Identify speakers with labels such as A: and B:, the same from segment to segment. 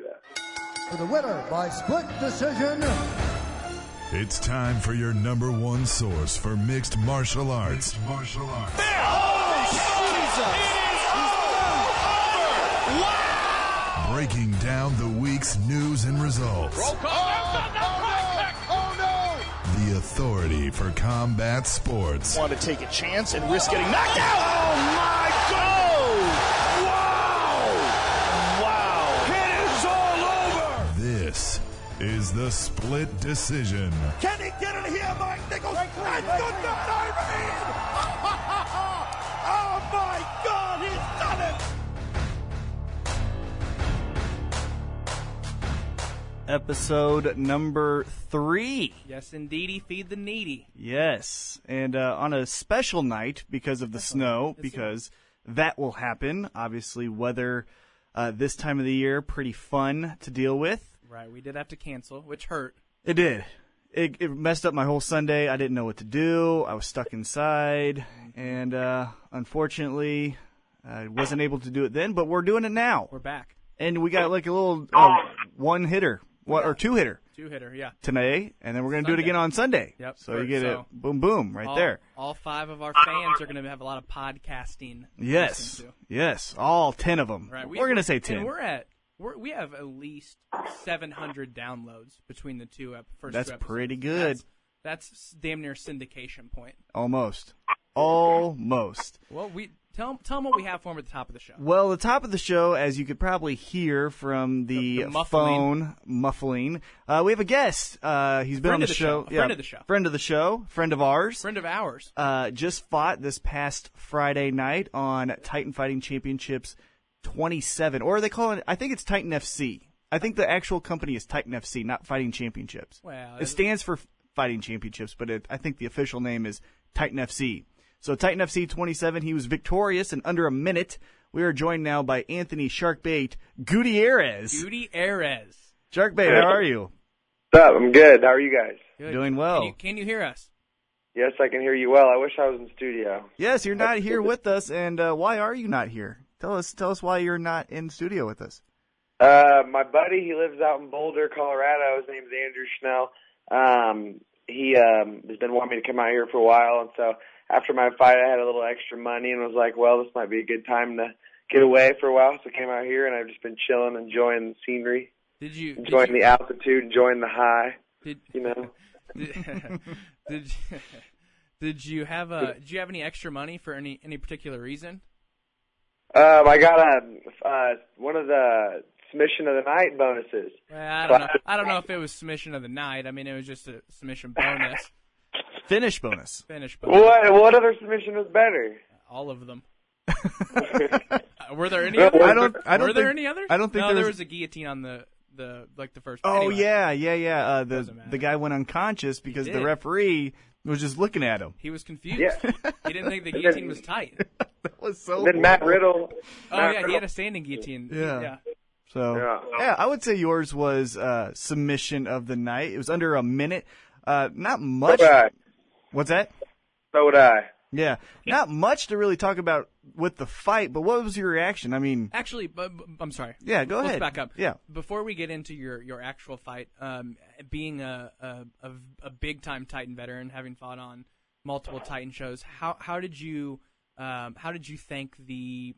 A: that.
B: For the winner by split decision.
C: It's time for your number one source for mixed martial arts.
D: Oh, Jesus! It is over! Wow!
C: Breaking down the week's news and results.
D: Roll call. Oh, no!
C: The authority for combat sports.
E: Want to take a chance and risk getting knocked out? Oh, my God! Wow!
D: It is all over!
C: This is the Split Decision.
D: Can he get it here, Mike Nichols? And the nut, Irene! Oh, my God, he's done it!
E: Episode number 3.
F: Yes, indeedy, feed the needy.
E: Yes, and on a special night because of the snow, because that will happen. Obviously, weather this time of the year, pretty fun to deal with.
F: Right, we did have to cancel, which hurt.
E: It did. It messed up my whole Sunday. I didn't know what to do. I was stuck inside, and unfortunately, I wasn't able to do it then, but we're doing it now.
F: We're back.
E: And we got like a little one-hitter. Or two-hitter.
F: Two-hitter, yeah.
E: Today, and then we're going to do it again on Sunday.
F: Yep.
E: So you get it, boom, boom, right there.
F: All 5 of our fans are going to have a lot of podcasting.
E: Yes, yes, all 10 of them.
F: Right.
E: We're going to say 10.
F: And we have at least 700 downloads between the first two episodes.
E: That's pretty good.
F: That's damn near syndication point.
E: Almost.
F: Well, Tell them what we have for them at the top of the show.
E: Well, the top of the show, as you could probably hear from the phone muffling, we have a guest. He's been on the show.
F: Friend of the show.
E: Friend of the show. Friend of ours.
F: Friend of ours.
E: Just fought this past Friday night on Titan Fighting Championships 27. Or they call it, I think it's Titan FC. I think the actual company is Titan FC, not Fighting Championships.
F: Well,
E: it stands for Fighting Championships, but I think the official name is Titan FC. So Titan FC 27, he was victorious in under a minute. We are joined now by Anthony Sharkbait Gutierrez. Sharkbait, how are you?
A: What's up? I'm good. How are you guys?
F: Good.
E: Doing well.
F: Can you hear us?
A: Yes, I can hear you well. I wish I was in studio.
E: Yes, you're not here with us, and why are you not here? Tell us why you're not in studio with us.
A: My buddy, he lives out in Boulder, Colorado. His name's Andrew Schnell. He has been wanting me to come out here for a while, and so after my fight, I had a little extra money and was like, well, this might be a good time to get away for a while. So I came out here, and I've just been chilling, enjoying the scenery, enjoying the altitude, enjoying the high.
F: Did you have any extra money for any particular reason?
A: I got one of the submission of the night bonuses.
F: Well, I don't know if it was submission of the night. I mean, it was just a submission bonus.
E: Finish bonus.
A: What other submission was better?
F: All of them. Were there any others? Were there any others?
E: I don't think
F: there was a guillotine on the first.
E: Oh,
F: anyway.
E: yeah. The guy went unconscious because the referee was just looking at him.
F: He was confused.
A: Yeah.
F: He didn't think the guillotine was tight.
E: That was so.
A: Then Matt Riddle.
F: He had a standing guillotine.
E: Yeah. So I would say yours was submission of the night. It was under a minute. Not much. What's that?
A: So would I.
E: Yeah, not much to really talk about with the fight, but what was your reaction? I mean,
F: actually, I'm sorry.
E: Yeah, go ahead.
F: Let's back up.
E: Yeah.
F: Before we get into your actual fight, being a big time Titan veteran, having fought on multiple Titan shows, how did you think the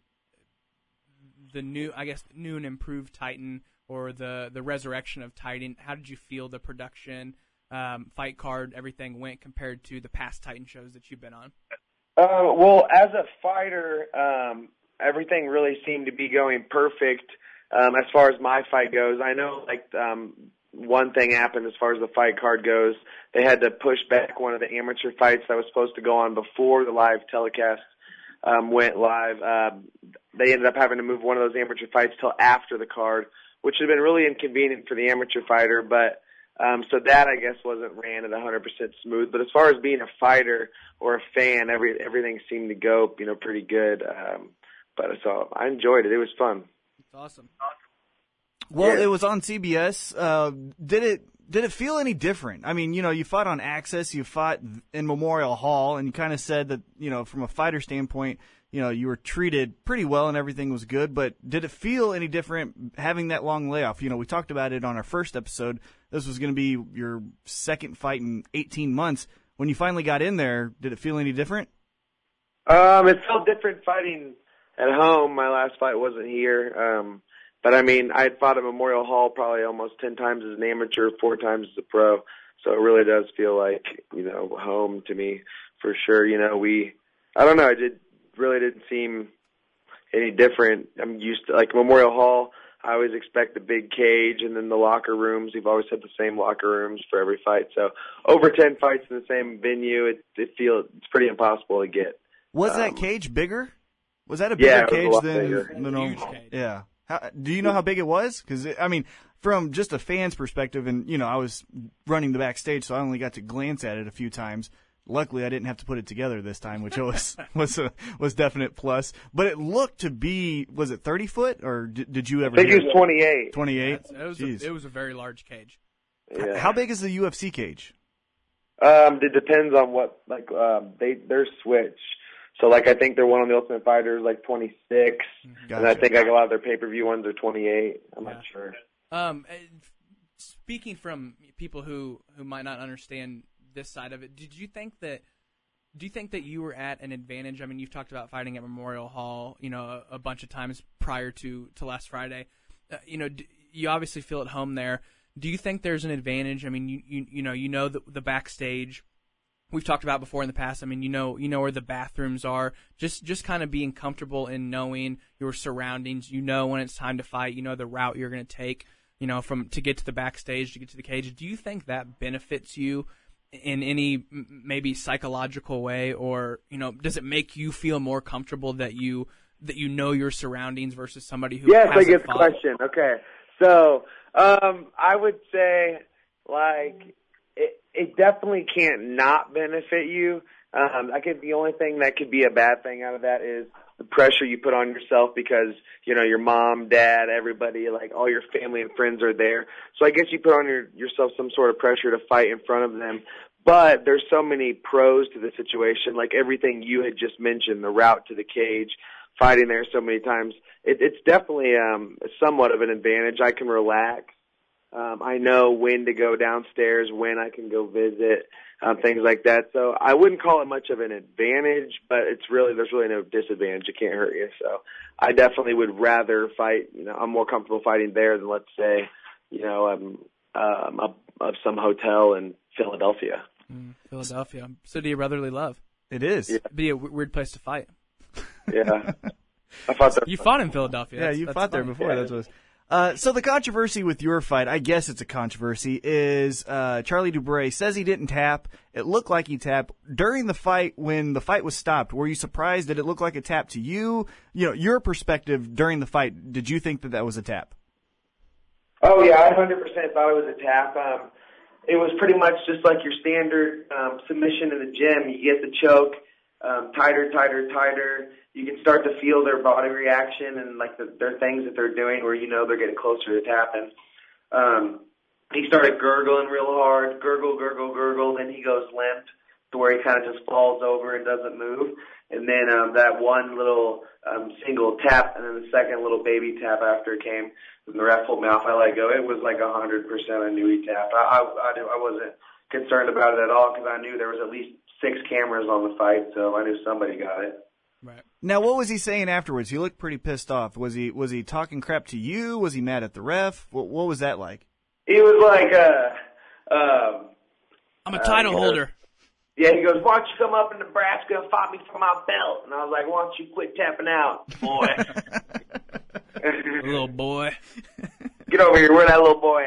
F: new and improved Titan, or the resurrection of Titan? How did you feel the production? Fight card, everything went compared to the past Titan shows that you've been on?
A: Well, as a fighter, everything really seemed to be going perfect as far as my fight goes. I know, one thing happened as far as the fight card goes. They had to push back one of the amateur fights that was supposed to go on before the live telecast went live. They ended up having to move one of those amateur fights till after the card, which would have been really inconvenient for the amateur fighter, but so that, I guess, wasn't ran at 100% smooth. But as far as being a fighter or a fan, everything seemed to go, pretty good. But so I enjoyed it. It was fun.
F: It's awesome.
E: Well, It was on CBS. Did it feel any different? I mean, you fought on Access, you fought in Memorial Hall, and you kind of said that, from a fighter standpoint, you were treated pretty well and everything was good, but did it feel any different having that long layoff? We talked about it on our first episode. This was going to be your second fight in 18 months. When you finally got in there, did it feel any different?
A: It felt different fighting at home. My last fight wasn't here. But I mean, I had fought at Memorial Hall probably almost 10 times as an amateur, 4 times as a pro. So it really does feel like, home to me for sure. I don't know. It really didn't seem any different. I'm used to, like, Memorial Hall, I always expect a big cage, and then the locker rooms, we've always had the same locker rooms for every fight. So over 10 fights in the same venue, it's pretty impossible to get.
E: Was that cage bigger? Was that a bigger cage than the normal?
F: Huge cage.
E: Yeah. Do you know how big it was? Because, from just a fan's perspective, and, I was running the backstage, so I only got to glance at it a few times. Luckily, I didn't have to put it together this time, which was definite plus. But it looked to be, was it 30 foot, or did you ever?
A: I think it was 28.
E: 28.
F: It was a very large cage.
A: Yeah.
E: How big is the UFC cage?
A: It depends on what, they're switch. So, I think their one on the Ultimate Fighter is 26,
E: Gotcha.
A: and I think a lot of their pay-per-view ones are 28. I'm not sure.
F: Speaking from people who might not understand this side of it, do you think that you were at an advantage? I mean, you've talked about fighting at Memorial Hall, a bunch of times prior to last Friday. You obviously feel at home there. Do you think there's an advantage? I mean, the backstage. We've talked about before in the past. I mean, you know where the bathrooms are. Just kind of being comfortable in knowing your surroundings. When it's time to fight. The route you're going to take. To get to the backstage, to get to the cage. Do you think that benefits you in any maybe psychological way, or does it make you feel more comfortable that you know your surroundings versus somebody who
A: Yes, I
F: hasn't
A: get the
F: fought?
A: question. Okay, so I would say it definitely can't not benefit you. The only thing that could be a bad thing out of that is the pressure you put on yourself because, your mom, dad, everybody, all your family and friends are there. So I guess you put on yourself some sort of pressure to fight in front of them. But there's so many pros to the situation, like everything you had just mentioned, the route to the cage, fighting there so many times. It's definitely somewhat of an advantage. I can relax. I know when to go downstairs, when I can go visit, things like that. So I wouldn't call it much of an advantage, but there's really no disadvantage. It can't hurt you. So I definitely would rather fight. I'm more comfortable fighting there than, let's say, of some hotel in Philadelphia.
F: Philadelphia, city of brotherly love.
E: It is.
A: Yeah.
F: It'd be a weird place to fight.
A: Yeah. I fought there.
F: You fought in Philadelphia.
E: Yeah, you fought there
F: funny.
E: before.
A: Yeah.
E: That's what. So the controversy with your fight, I guess it's a controversy, is Charlie Dubray says he didn't tap. It looked like he tapped. During the fight, when the fight was stopped, were you surprised? Did it look like a tap to you? Your perspective during the fight, did you think that was a tap?
A: Oh, yeah, I 100% thought it was a tap. It was pretty much just like your standard submission in the gym. You get the choke, tighter, tighter, tighter. You can start to feel their body reaction and their things that they're doing where they're getting closer to tapping. He started gurgling real hard, gurgle, gurgle, gurgle. Then he goes limp to where he kind of just falls over and doesn't move. And then that one little single tap and then the second little baby tap after it came. And the ref pulled me off. I let go. It was 100% I knew he tapped. I wasn't concerned about it at all because I knew there was at least 6 cameras on the fight, so I knew somebody got it.
F: Right.
E: Now, what was he saying afterwards? He looked pretty pissed off. Was he talking crap to you? Was he mad at the ref? What was that like?
A: He was like,
F: I'm a title holder.
A: Yeah, he goes, why don't you come up in Nebraska and fight me for my belt? And I was like, why don't you quit tapping out, boy?
F: Little boy.
A: Get over here. Where that little boy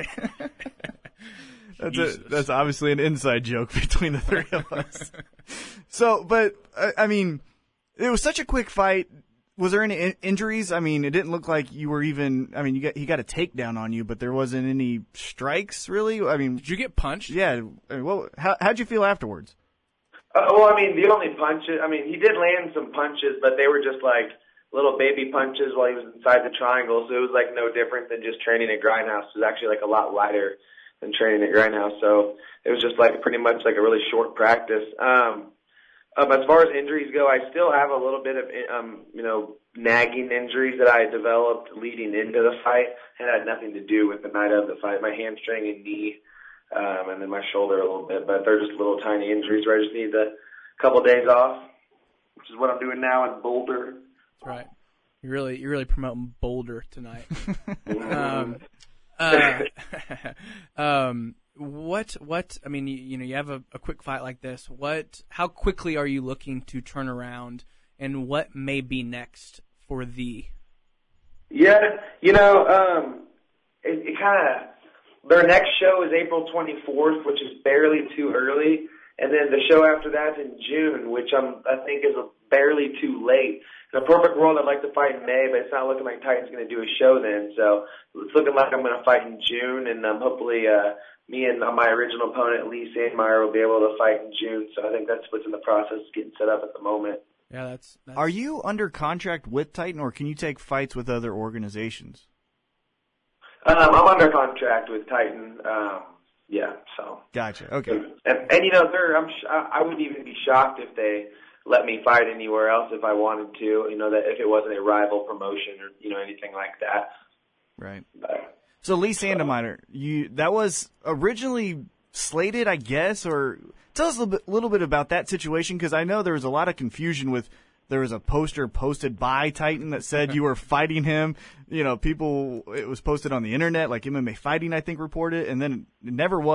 A: at?
E: That's obviously an inside joke between the three of us. So, but, I mean, it was such a quick fight. Was there any injuries? I mean, it didn't look like you were even. I mean, he got a takedown on you, but there wasn't any strikes really. I mean,
F: Did you get punched?
E: yeah. Well, how'd you feel afterwards?
A: Well, I mean, the only punches. I mean, he did land some punches, but they were just like little baby punches while he was inside the triangle. So it was no different than just training at Grindhouse. It was actually a lot lighter than training at Grindhouse. So it was just pretty much a really short practice. As far as injuries go, I still have a little bit of, nagging injuries that I developed leading into the fight. It had nothing to do with the night of the fight. My hamstring and knee, and then my shoulder a little bit, but they're just little tiny injuries where I just need a couple days off, which is what I'm doing now in Boulder.
F: That's right. You're really promoting Boulder tonight. What? I mean, you have a quick fight like this. How quickly are you looking to turn around, and what may be next for thee?
A: Yeah, it kind of, their next show is April 24th, which is barely too early, and then the show after that's in June, which I think is barely too late. In a perfect world, I'd like to fight in May, but it's not looking like Titan's going to do a show then, so it's looking like I'm going to fight in June, and hopefully me and my original opponent, Lee Sandmeyer, will be able to fight in June, so I think that's what's in the process of getting set up at the moment.
F: Yeah, that's...
E: Are you under contract with Titan, or can you take fights with other organizations?
A: I'm under contract with Titan. So.
E: Gotcha. Okay.
A: And I wouldn't even be shocked if they let me fight anywhere else if I wanted to. That if it wasn't a rival promotion or anything like that.
E: Right.
A: But,
E: so Lee Sandmeyer, that was originally slated, I guess, or tell us a little bit about that situation, because I know there was a lot of confusion with. There was a poster posted by Titan that said you were fighting him. It was posted on the internet, like MMA Fighting, I think, reported, and then it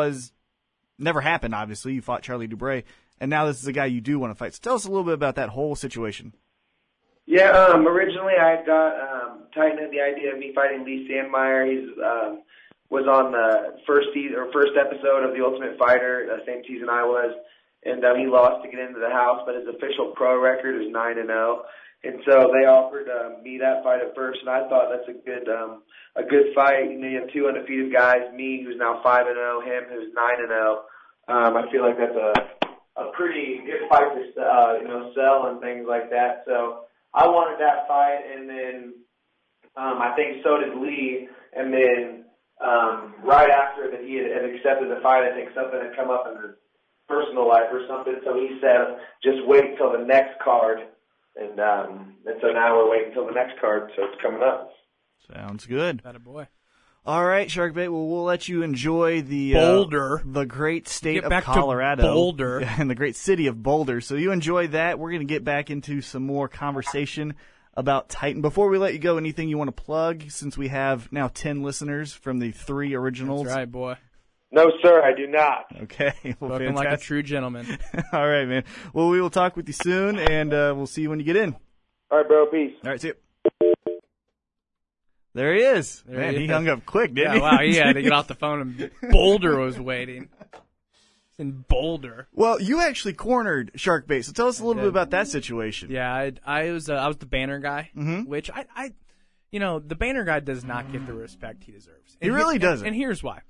E: never happened, obviously. You fought Charlie Dubray, and now this is a guy you do want to fight. So tell us a little bit about that whole situation.
A: Yeah, originally I got Titan had the idea of me fighting Lee Sandmeyer. He was on the first episode of The Ultimate Fighter, the same season I was. And he lost to get into the house, but his official pro record is 9-0. And so they offered me that fight at first, and I thought that's a good fight. You have two undefeated guys, me who's now 5-0, him who's 9-0. I feel like that's a pretty good fight to sell and things like that. So I wanted that fight, and then I think so did Lee. And then right after that he had accepted the fight, I think something had come up in the personal life or something, so he said just wait till the next card, and so now we're waiting till the next card, so it's coming up.
E: Sounds good.
F: Attaboy.
E: All right, Sharkbait, well, we'll let you enjoy the
F: Boulder,
E: the great state
F: get
E: of
F: back
E: Colorado,
F: to Boulder,
E: and the great city of Boulder. So you enjoy that. We're going to get back into some more conversation about Titan. Before we let you go, anything you want to plug, since we have now 10 listeners from the 3 originals?
F: That's right, boy.
A: No, sir, I do not.
E: Okay. Well,
F: looking like a true gentleman.
E: All right, man. Well, we will talk with you soon, and we'll see you when you get in.
A: All right, bro. Peace.
E: All right, see you. There he is. Man, he hung up quick, didn't he?
F: Wow, he had to get off the phone, and Boulder was waiting. It's in Boulder.
E: Well, you actually cornered Sharkbait, so tell us a little bit about that situation.
F: Yeah, I was the banner guy, which I the banner guy does not get the respect he deserves.
E: He really doesn't.
F: And here's why.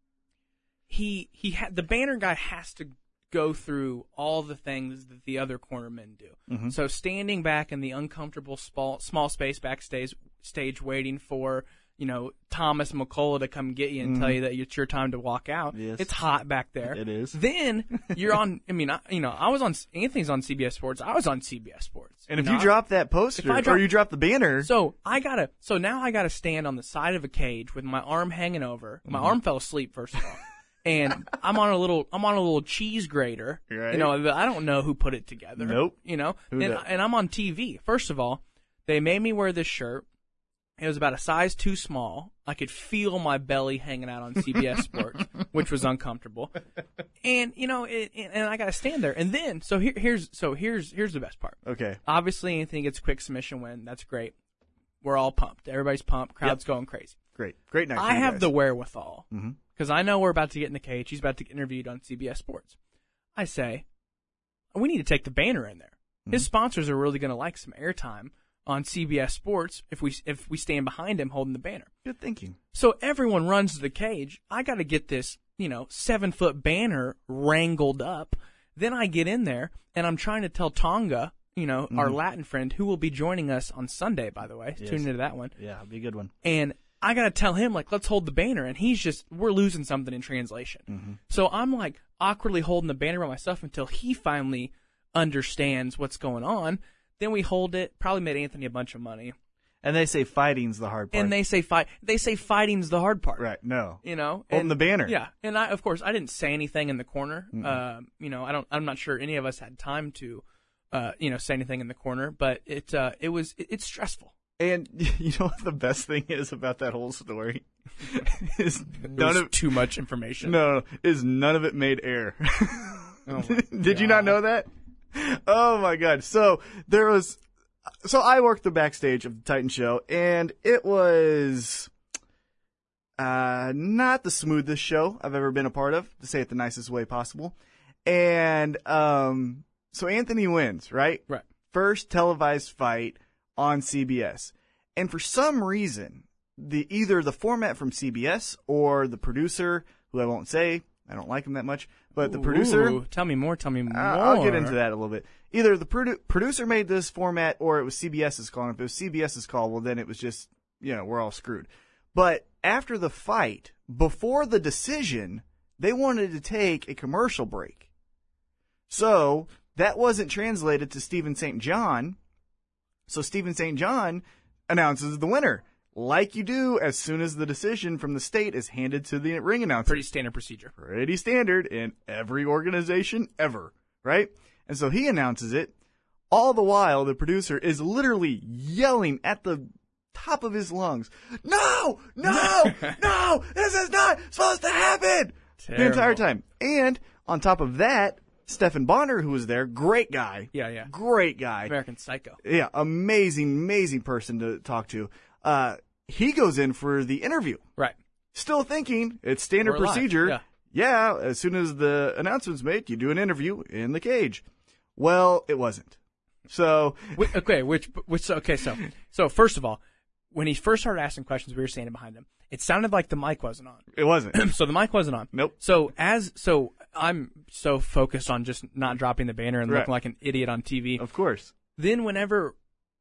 F: The banner guy has to go through all the things that the other cornermen do. Mm-hmm. So standing back in the uncomfortable small space backstage waiting for Thomas McCullough to come get you and tell you that it's your time to walk out.
E: Yes.
F: It's hot back there.
E: It is.
F: Then you're on. I was on. Anthony's on CBS Sports. I was on CBS Sports.
E: And if you drop that poster or you drop the banner,
F: so now I gotta stand on the side of a cage with my arm hanging over. My arm fell asleep first of all. And I'm on a little cheese grater.
E: Right.
F: I don't know who put it together.
E: Nope.
F: And I'm on TV. First of all, they made me wear this shirt. It was about a size too small. I could feel my belly hanging out on CBS Sports, which was uncomfortable. And and I got to stand there. And then here's the best part.
E: Okay.
F: Obviously, anything gets quick submission win. That's great. We're all pumped. Everybody's pumped. Crowd's going crazy.
E: Great night.
F: I have the wherewithal.
E: Mm-hmm.
F: Because I know we're about to get in the cage. He's about to get interviewed on CBS Sports. I say, we need to take the banner in there. Mm-hmm. His sponsors are really going to like some airtime on CBS Sports if we stand behind him holding the banner.
E: Good thinking.
F: So everyone runs to the cage. I got to get this, 7-foot banner wrangled up. Then I get in there, and I'm trying to tell Tonga, our Latin friend, who will be joining us on Sunday, by the way. Yes. Tune into that one.
E: Yeah, it'll be a good one.
F: And I got to tell him, let's hold the banner. And we're losing something in translation. Mm-hmm. So I'm, awkwardly holding the banner by myself until he finally understands what's going on. Then we hold it. Probably made Anthony a bunch of money.
E: And they say fighting's the hard part.
F: And they say fighting's the hard part.
E: Right. No.
F: You know,
E: Holding the banner.
F: Yeah. And of course, I didn't say anything in the corner. You know, I'm not sure any of us had time to, say anything in the corner. But it's stressful.
E: And you know what the best thing is about that whole story? Is
F: too much information.
E: No, is none of it made air.
F: Oh
E: Did you not know that? Oh my God! So I worked the backstage of the Titan show, and it was not the smoothest show I've ever been a part of, to say it the nicest way possible. And so Anthony wins, right?
F: Right.
E: First televised fight on CBS. And for some reason, either the format from CBS or the producer, who I won't say, I don't like him that much, but the producer...
F: Ooh, tell me more.
E: I'll get into that a little bit. Either the producer made this format or it was CBS's call. And if it was CBS's call, well, then it was just, we're all screwed. But after the fight, before the decision, they wanted to take a commercial break. So that wasn't translated to Stephen St. John. So Stephen St. John announces the winner, like you do as soon as the decision from the state is handed to the ring announcer.
F: Pretty standard procedure.
E: Pretty standard in every organization ever, right? And so he announces it. All the while, the producer is literally yelling at the top of his lungs, "No! No! No! This is not supposed to happen!"
F: Terrible.
E: The entire time. And on top of that, Stephen Bonner, who was there, great guy.
F: Yeah.
E: Great guy.
F: American Psycho.
E: Yeah, amazing person to talk to. He goes in for the interview.
F: Right.
E: Still thinking it's standard
F: We're live.
E: procedure. Yeah, as soon as the announcement's made, you do an interview in the cage. Well, it wasn't. So
F: so first of all, when he first started asking questions, we were standing behind him. It sounded like the mic wasn't on.
E: It wasn't.
F: So the mic wasn't on.
E: Nope.
F: So I'm so focused on just not dropping the banner and
E: Right.
F: looking like an idiot on TV.
E: Of course.
F: Then whenever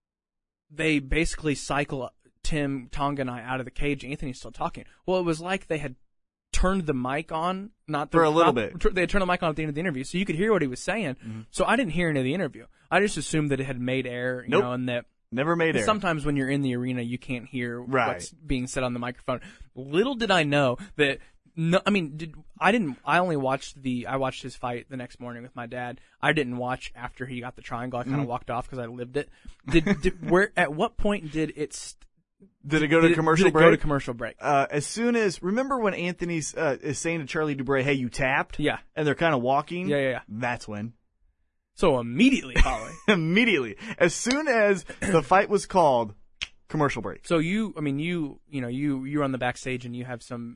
F: they basically cycle Tim, Tonga, and I out of the cage, Anthony's still talking. Well, it was like they had turned the mic on,
E: For a little bit.
F: They had turned the mic on at the end of the interview, so you could hear what he was saying.
E: Mm-hmm.
F: So I didn't hear any of the interview. I just assumed that it had made air,
E: Nope.
F: and that
E: Never made air.
F: sometimes when you're in the arena, you can't hear
E: Right.
F: what's being said on the microphone. Little did I know that. No, I mean, I only watched I watched his fight the next morning with my dad. I didn't watch after he got the triangle. I kind of walked off because I lived it. At what point did it?
E: Did it go to commercial break?
F: Go to commercial break.
E: As soon as, remember when Anthony's is saying to Charlie Dubray, "Hey, you tapped"?
F: Yeah.
E: And they're kind of walking.
F: Yeah.
E: That's when.
F: So immediately following.
E: Immediately, as soon as the fight was called, commercial break.
F: So you're on the backstage and you have some.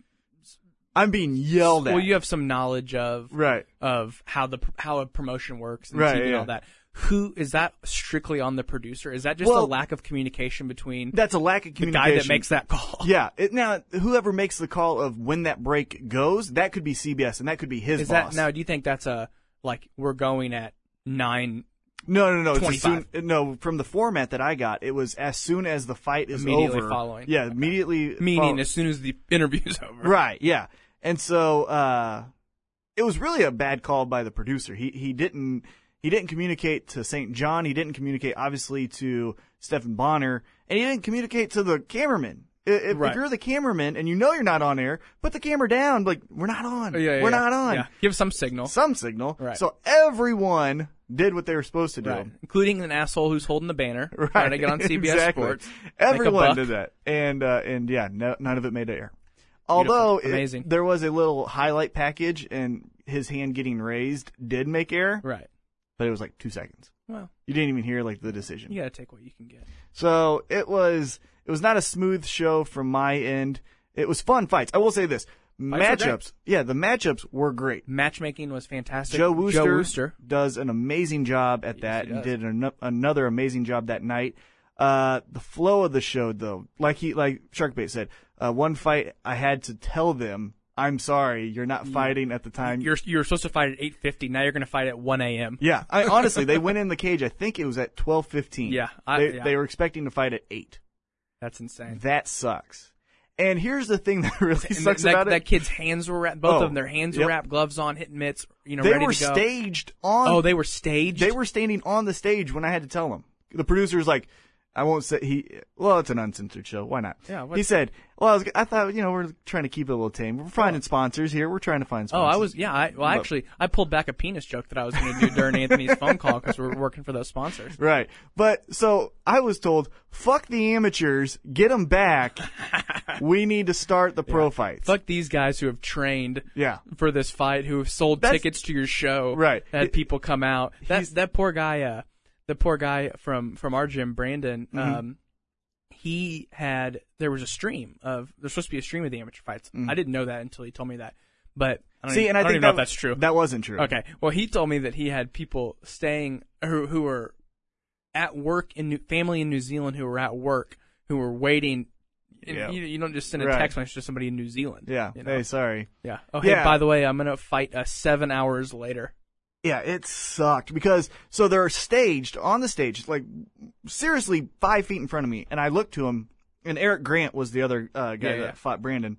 E: I'm being yelled at.
F: Well, you have some knowledge of
E: Right.
F: of how a promotion works and
E: Right,
F: TV and
E: yeah.
F: all that. Who is that strictly on the producer? Is that just a lack of communication between
E: That's a lack of
F: the
E: communication.
F: guy that makes that call?
E: Yeah. Now, whoever makes the call of when that break goes, that could be CBS, and that could be his
F: Is
E: boss.
F: that now? Do you think that's we're going at 9?
E: No. It's as
F: 25.
E: soon, from the format that I got, it was as soon as the fight is
F: Immediately
E: over.
F: following.
E: Yeah,
F: Okay.
E: immediately.
F: Meaning as soon as the interview's over.
E: Right. Yeah. And so it was really a bad call by the producer. He didn't communicate to St. John. He didn't communicate obviously to Stephen Bonner, and he didn't communicate to the cameraman. If
F: Right.
E: you're the cameraman and you know you're not on air, put the camera down. Like, we're not on. We're not on.
F: Yeah. Give some signal.
E: Some signal.
F: Right.
E: So everyone did what they were supposed to do.
F: Right. Including an asshole who's holding the banner,
E: Right.
F: trying to get on CBS
E: Exactly.
F: Sports.
E: Everyone did that. And yeah, none of it made air. Although
F: Amazing.
E: there was a little highlight package, and his hand getting raised did make air,
F: Right.
E: but it was like 2 seconds.
F: Well,
E: You didn't even hear like the decision.
F: you got to take what you can get.
E: So it was not a smooth show from my end. It was fun fights. I will say this.
F: Fights were
E: Matchups. Yeah, the matchups were great.
F: Matchmaking was fantastic.
E: Joe Wooster,
F: Wooster.
E: does an amazing job at that,
F: he
E: and
F: does.
E: did another amazing job that night. The flow of the show, though, like Sharkbait said, one fight I had to tell them, "I'm sorry, you're not fighting at the time."
F: You're supposed to fight at 8:50. Now you're going to fight at 1 a.m.
E: Yeah, honestly, they went in the cage. I think it was at 12:15.
F: Yeah,
E: They were expecting to fight at 8.
F: That's insane.
E: That sucks. And here's the thing that really sucks about it.
F: That kid's hands were wrapped. Both of them, their hands were wrapped, gloves on, hitting mitts,
E: they
F: ready
E: were
F: to go.
E: Staged on.
F: Oh, they were staged?
E: They were standing on the stage when I had to tell them. The producer's like, I won't say well, it's an uncensored show. Why not?
F: Yeah.
E: He said, well, I thought, we're trying to keep it a little tame. We're finding sponsors here. We're trying to find sponsors.
F: Actually, I pulled back a penis joke that I was going to do during Anthony's phone call because we're working for those sponsors.
E: Right. But, so, I was told, fuck the amateurs, get them back. We need to start the pro fights.
F: Fuck these guys who have trained
E: Yeah.
F: for this fight, who have sold tickets to your show.
E: Right.
F: Had people come out. That poor guy, the poor guy from our gym, Brandon, there was a stream there's supposed to be a stream of the amateur fights. I didn't know that until he told me that. But I don't even know if that's true.
E: That wasn't true.
F: Okay. Well, he told me that he had people staying who were at work family in New Zealand who were at work who were waiting. And you don't just send a text message to somebody in New Zealand.
E: Yeah. Hey, sorry.
F: Yeah. Oh, hey, by the way, I'm going to fight 7 hours later.
E: Yeah, it sucked because so they're staged on the stage, like seriously 5 feet in front of me, and I looked to him, and Eric Grant was the other guy that fought Brandon,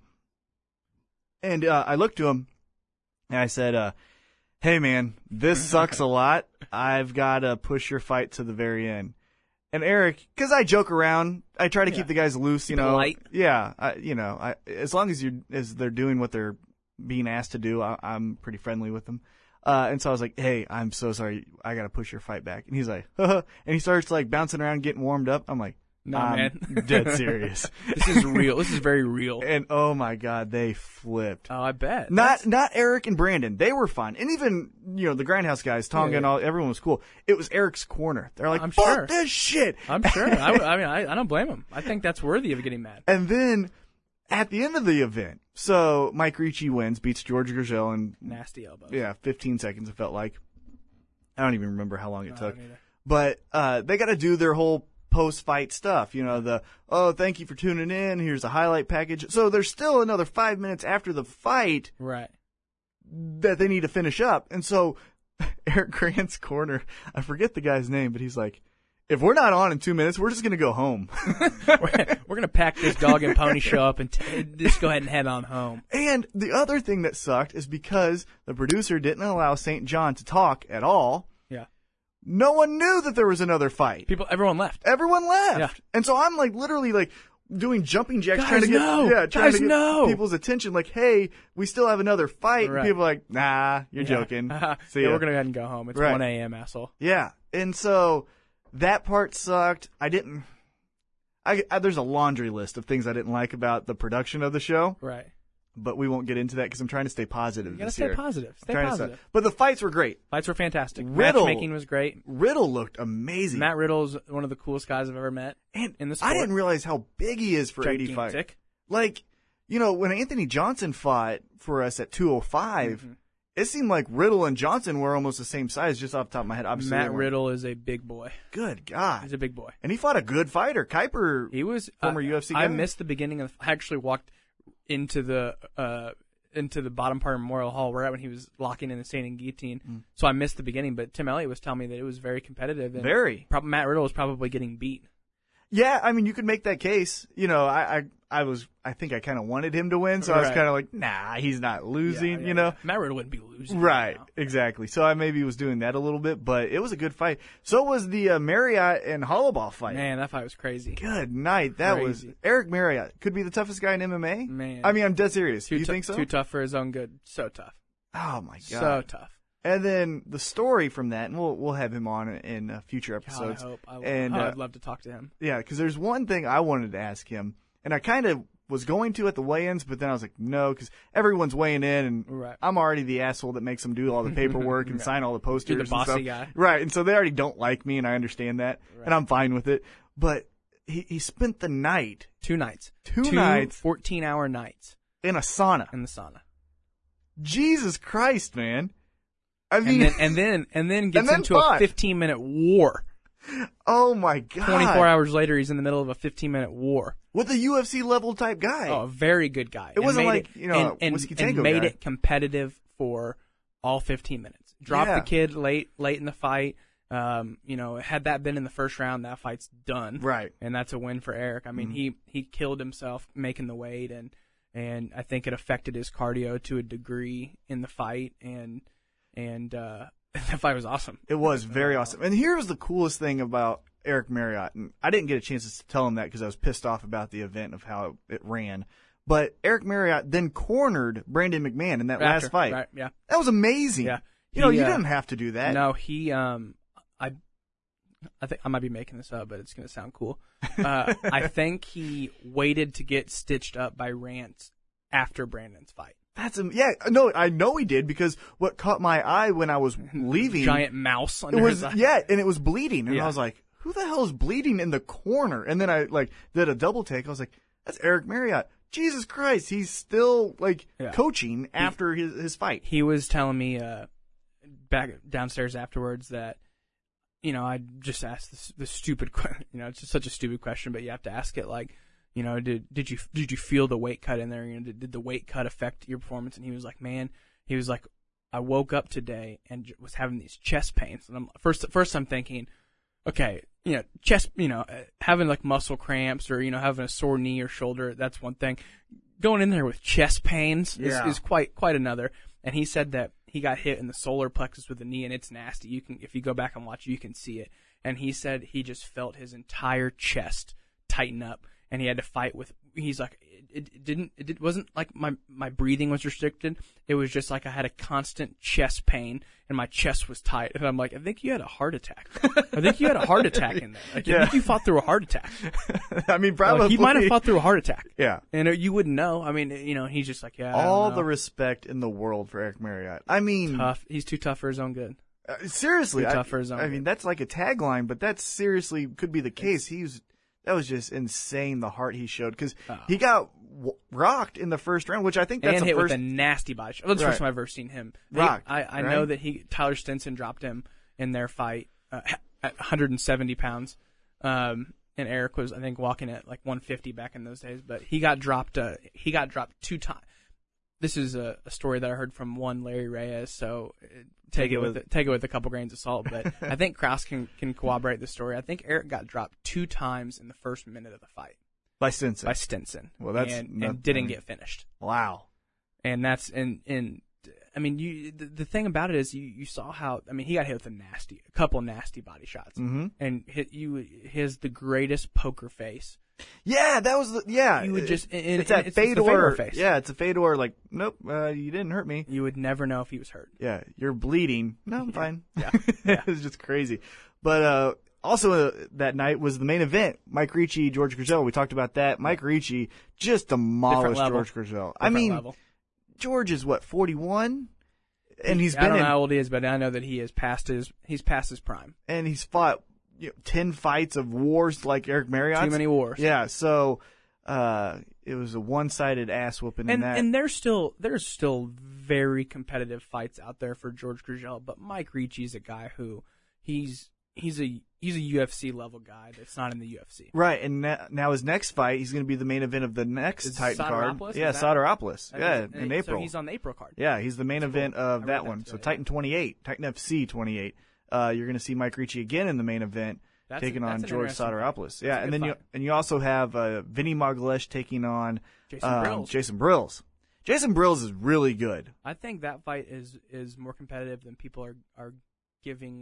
E: and I looked to him, and I said, "Hey man, this sucks a lot. I've got to push your fight to the very end." And Eric, because I joke around, I try to keep the guys loose,
F: light.
E: Yeah, as long as they're doing what they're being asked to do, I'm pretty friendly with them. And so I was like, hey, I'm so sorry. I got to push your fight back. And he's like, and he starts like bouncing around, getting warmed up. I'm like,
F: no,
E: I'm
F: man.
E: dead serious.
F: This is real. This is very real.
E: And oh my God, they flipped.
F: Oh, I bet.
E: Not Eric and Brandon. They were fun. And even, the Grindhouse guys, Tonga and all, everyone was cool. It was Eric's corner. They're like, fuck this shit.
F: I'm sure. I don't blame them. I think that's worthy of getting mad.
E: And then at the end of the event, so Mike Ricci wins, beats George Gurgel in
F: nasty elbows.
E: Yeah, 15 seconds it felt like. I don't even remember how long it took. But they got to do their whole post-fight stuff. Thank you for tuning in. Here's a highlight package. So there's still another 5 minutes after the fight that they need to finish up. And so Eric Grant's corner, I forget the guy's name, but he's like, if we're not on in 2 minutes, we're just going to go home.
F: We're going to pack this dog and pony show up and just go ahead and head on home.
E: And the other thing that sucked is because the producer didn't allow St. John to talk at all.
F: Yeah.
E: No one knew that there was another fight.
F: Everyone left.
E: Everyone left.
F: Yeah.
E: And so I'm like literally like doing jumping jacks
F: guys,
E: trying to get
F: no.
E: people's attention. Like, hey, we still have another fight.
F: Right.
E: And people are like, nah, you're joking.
F: See ya. We're going to go ahead and go home. It's 1 a.m., asshole.
E: Yeah. And so that part sucked. There's a laundry list of things I didn't like about the production of the show.
F: Right.
E: But we won't get into that because I'm trying to stay positive.
F: You gotta stay positive. Stay positive.
E: But the fights were great.
F: Fights were fantastic.
E: Riddle,
F: matchmaking was great.
E: Riddle looked amazing.
F: Matt Riddle's one of the coolest guys I've ever met.
E: And
F: in the sport.
E: I didn't realize how big he is for
F: Gigantic.
E: 85. Like, when Anthony Johnson fought for us at 205, it seemed like Riddle and Johnson were almost the same size, just off the top of my head. Obviously,
F: Matt Riddle is a big boy.
E: Good God.
F: He's a big boy.
E: And he fought a good fighter. Kuiper,
F: he was
E: former UFC guy.
F: I missed the beginning of. I actually walked into the bottom part of Memorial Hall right when he was locking in the standing guillotine. So I missed the beginning, but Tim Elliott was telling me that it was very competitive. And Matt Riddle was probably getting beat.
E: Yeah, I mean, you could make that case. I think I kind of wanted him to win, so I was kind of like, nah, he's not losing,
F: Matt Riddle wouldn't be losing.
E: Right, exactly. So I maybe was doing that a little bit, but it was a good fight. So was the Marriott and Hollowball fight.
F: Man, that fight was crazy.
E: Good night. That was Eric Marriott. Could be the toughest guy in MMA.
F: Man.
E: I mean, I'm dead serious. Do you think so?
F: Too tough for his own good. So tough.
E: Oh, my God.
F: So tough.
E: And then the story from that, and we'll have him on in future episodes.
F: God, I hope.
E: I'd
F: love to talk to him.
E: Yeah, because there's one thing I wanted to ask him, and I kind of was going to at the weigh-ins, but then I was like, no, because everyone's weighing in, and I'm already the asshole that makes them do all the paperwork and sign all the posters.
F: You're the bossy
E: and
F: guy.
E: Right, and so they already don't like me, and I understand that, and I'm fine with it. But he spent the night.
F: 2 nights.
E: 2 nights.
F: 14-hour nights.
E: In a sauna.
F: In the sauna.
E: Jesus Christ, man. I mean,
F: and then gets into a 15-minute war.
E: Oh my God!
F: 24 hours later, he's in the middle of a 15-minute war
E: with a UFC level type guy.
F: Oh, a very good guy.
E: It wasn't like Whiskey Tango
F: and made
E: guy.
F: It competitive for all 15 minutes. Dropped the kid late in the fight. Had that been in the first round, that fight's done.
E: Right.
F: And that's a win for Eric. I mean, he killed himself making the weight, and I think it affected his cardio to a degree in the fight, and that fight was awesome.
E: It was very awesome. And here was the coolest thing about Eric Marriott, and I didn't get a chance to tell him that because I was pissed off about the event of how it ran. But Eric Marriott then cornered Brandon McMahon in that last fight.
F: Right, yeah.
E: That was amazing.
F: Yeah.
E: You didn't have to do that.
F: No, I think I might be making this up, but it's going to sound cool. I think he waited to get stitched up by Rance after Brandon's fight.
E: I know he did, because what caught my eye when I was leaving,
F: giant mouse under his eye.
E: Yeah, and it was bleeding, and
F: Yeah.
E: I was like, who the hell is bleeding in the corner? And then I did a double take. I was like, that's Eric Marriott. Jesus Christ, he's still coaching after his fight.
F: He was telling me back downstairs afterwards that, I just asked this stupid question. It's just such a stupid question, but you have to ask it. Like, did you feel the weight cut in there? Did the weight cut affect your performance? And he was like, man, I woke up today and was having these chest pains. And first I'm thinking, okay, chest, having like muscle cramps or, having a sore knee or shoulder, that's one thing. Going in there with chest pains is quite another. And he said that he got hit in the solar plexus with the knee, and it's nasty. If you go back and watch it, you can see it. And he said he just felt his entire chest tighten up, and he had to fight with. He's like, it wasn't like my breathing was restricted. It was just like I had a constant chest pain, and my chest was tight. And I'm like, I think you had a heart attack. I think you had a heart attack in there. I think you fought through a heart attack.
E: I mean, probably
F: he might have fought through a heart attack.
E: Yeah,
F: and you wouldn't know. I mean, he's just like, yeah.
E: All the respect in the world for Eric Marriott. I mean,
F: tough. He's too tough for his own good.
E: Seriously,
F: too tough for his own.
E: I mean, that's like a tagline, but that seriously could be the case. That was just insane, the heart he showed, because he got rocked in the first round, which I think that's
F: and
E: the
F: hit
E: first...
F: with a nasty body shot. That's the first time I've ever seen him
E: rocked.
F: I know that Tyler Stinson dropped him in their fight at 170 pounds, and Eric was, I think, walking at like 150 back in those days. But he got dropped. He got dropped 2 times. This is a story that I heard from one Larry Reyes, so take it with a couple grains of salt. But I think Krause can corroborate the story. I think Eric got dropped 2 times in the first minute of the fight
E: by Stinson.
F: Well, that's and didn't get finished.
E: Wow.
F: And that's I mean, the thing about it is you saw how, I mean, he got hit with a couple nasty body shots, and he has the greatest poker face.
E: Yeah, that was
F: You would just
E: it's that Fedor face. Yeah, it's a Fedor like, nope, you didn't hurt me.
F: You would never know if he was hurt.
E: Yeah, you're bleeding. No, I'm fine.
F: Yeah.
E: It's just crazy. But also that night was the main event. Mike Ricci, George Gurgel. We talked about that. Mike Ricci just demolished George Gurgel. I mean, level. George is what, 41? And
F: I don't know how old he is, but I know that he's past his prime.
E: And he's fought 10 fights of wars like Eric Marriott.
F: Too many wars.
E: Yeah, so it was a one-sided ass whooping in that.
F: And there's still very competitive fights out there for George Gurgel, but Mike Ricci's a guy who he's a UFC level guy that's not in the UFC.
E: Right, and now his next fight, he's going to be the main event of the next Titan card. Yeah, Soteropoulos. Yeah, in April.
F: So he's on the April card.
E: Yeah, he's the main event of that one. So Titan 28, Titan FC 28. You're going to see Mike Ricci again in the main event, taking on George Soteropoulos. Yeah, and then you also have Vinny Margulesh taking on Jason Brills. Jason Brills is really good.
F: I think that fight is more competitive than people are giving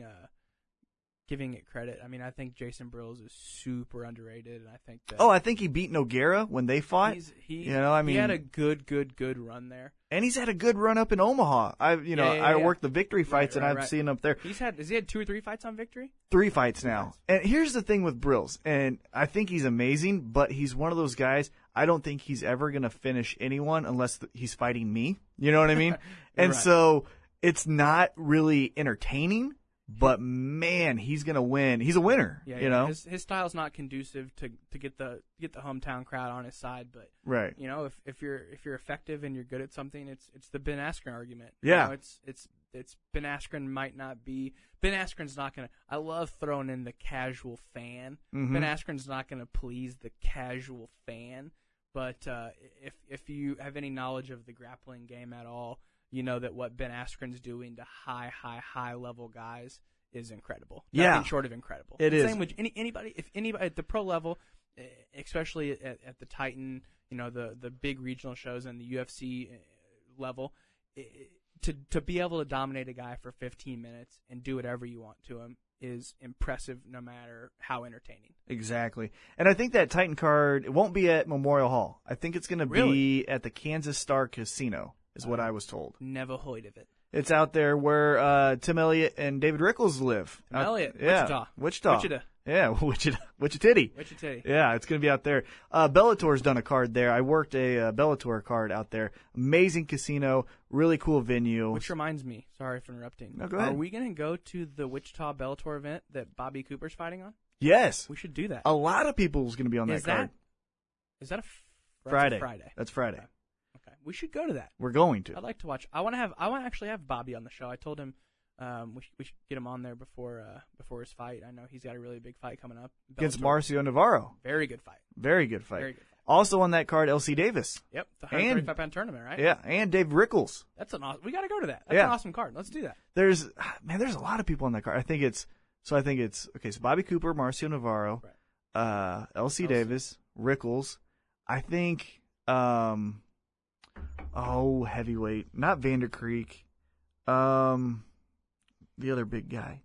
F: it credit. I mean, I think Jason Brills is super underrated, and I think that
E: I think he beat Nogueira when they fought.
F: He had a good run there,
E: and he's had a good run up in Omaha. I worked the Victory fights, and I've seen him up there.
F: Has he had 2 or 3 fights on Victory?
E: 3 fights now. And here's the thing with Brills, and I think he's amazing, but he's one of those guys. I don't think he's ever going to finish anyone unless he's fighting me. You know what I mean? And so it's not really entertaining. But man, he's gonna win. He's a winner.
F: Yeah,
E: you know,
F: his style's not conducive to get the hometown crowd on his side. But you know, if you're effective and you're good at something, it's the Ben Askren argument.
E: Yeah,
F: you know, it's Ben Askren might not be. Ben Askren's not gonna. I love throwing in the casual fan. Ben Askren's not gonna please the casual fan. But if you have any knowledge of the grappling game at all, you know that what Ben Askren's doing to high level guys is incredible.
E: Yeah.
F: Nothing short of incredible.
E: It is.
F: Same with anybody at the pro level, especially at the Titan, the big regional shows and the UFC level, to be able to dominate a guy for 15 minutes and do whatever you want to him is impressive, no matter how entertaining.
E: Exactly. And I think that Titan card, it won't be at Memorial Hall. I think it's going to be at the Kansas Star Casino, is what I was told.
F: Never heard of it.
E: It's out there where Tim Elliott and David Rickles live.
F: Tim Elliott,
E: Wichita.
F: Wichita.
E: Yeah, Wichita. Yeah, it's going to be out there. Bellator's done a card there. I worked a Bellator card out there. Amazing casino, really cool venue.
F: Which reminds me, sorry for interrupting.
E: No, go ahead.
F: Are we going to go to the Wichita Bellator event that Bobby Cooper's fighting on?
E: Yes.
F: We should do that.
E: A lot of people's going to be on that card.
F: Is that
E: Friday?
F: Friday.
E: That's Friday.
F: Okay. We should go to that.
E: We're going to.
F: I'd like to watch. I want to actually have Bobby on the show. I told him we should get him on there before his fight. I know he's got a really big fight coming up
E: against Marcio Navarro.
F: Very good fight.
E: Very good fight. Also on that card, LC Davis.
F: Yep, the 135-pound tournament, right?
E: Yeah, and Dave Rickles.
F: That's we got to go to that. That's an awesome card. Let's do that.
E: There's a lot of people on that card. I think it's so Bobby Cooper, Marcio Navarro,
F: right.
E: LC Davis, Rickles. I think heavyweight, not Vander Creek. The other big guy.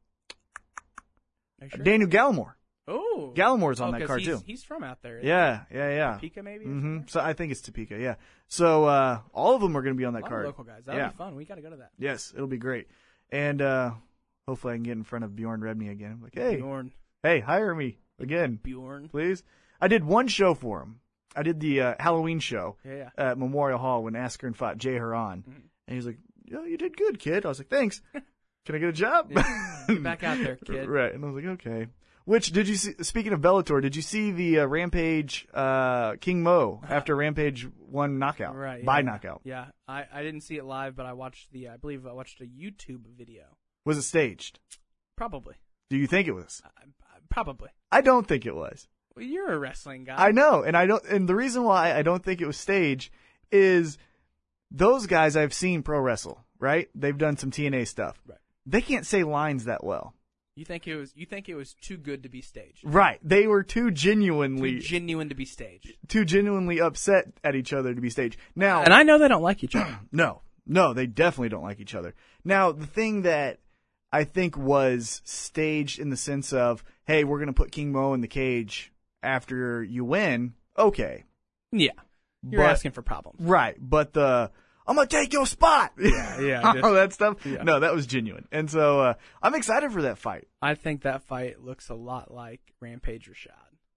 F: Sure?
E: Daniel Gallimore.
F: Oh.
E: Gallimore's on that card too.
F: He's from out there.
E: Yeah.
F: Topeka maybe?
E: Mm-hmm. So I think it's Topeka, yeah. So all of them are going to be on that card.
F: Local guys. That'll be fun. We got to go to that.
E: Yes, it'll be great. And hopefully I can get in front of Bjorn Rebney again. I'm like, hey,
F: Bjorn.
E: Hey, hire me again.
F: Bjorn.
E: Please. I did one show for him. I did the Halloween show at Memorial Hall when Askren fought Jay Huron. Mm-hmm. And he's like, you did good, kid. I was like, thanks. Can I get a job?
F: Get back out there, kid.
E: Right. And I was like, okay. Which, did you see, speaking of Bellator, did you see the Rampage King Mo after Rampage won knockout?
F: Right.
E: By knockout.
F: Yeah. I didn't see it live, but I believe I watched a YouTube video.
E: Was it staged?
F: Probably.
E: Do you think it was?
F: Probably.
E: I don't think it was.
F: Well, you're a wrestling guy.
E: I know, and the reason why I don't think it was staged is those guys I've seen pro wrestle, right? They've done some TNA stuff.
F: Right.
E: They can't say lines that well.
F: You think it was too good to be staged?
E: Right. They were too genuine
F: to be staged.
E: Too genuinely upset at each other to be staged. Now,
F: and I know they don't like each other.
E: No, they definitely don't like each other. Now, the thing that I think was staged in the sense of, hey, we're going to put King Mo in the cage after you win. Okay.
F: Yeah. You're asking for problems.
E: Right. But I'm going to take your spot.
F: Yeah.
E: All that stuff.
F: Yeah.
E: No, that was genuine. And so I'm excited for that fight.
F: I think that fight looks a lot like Rampage Rashad.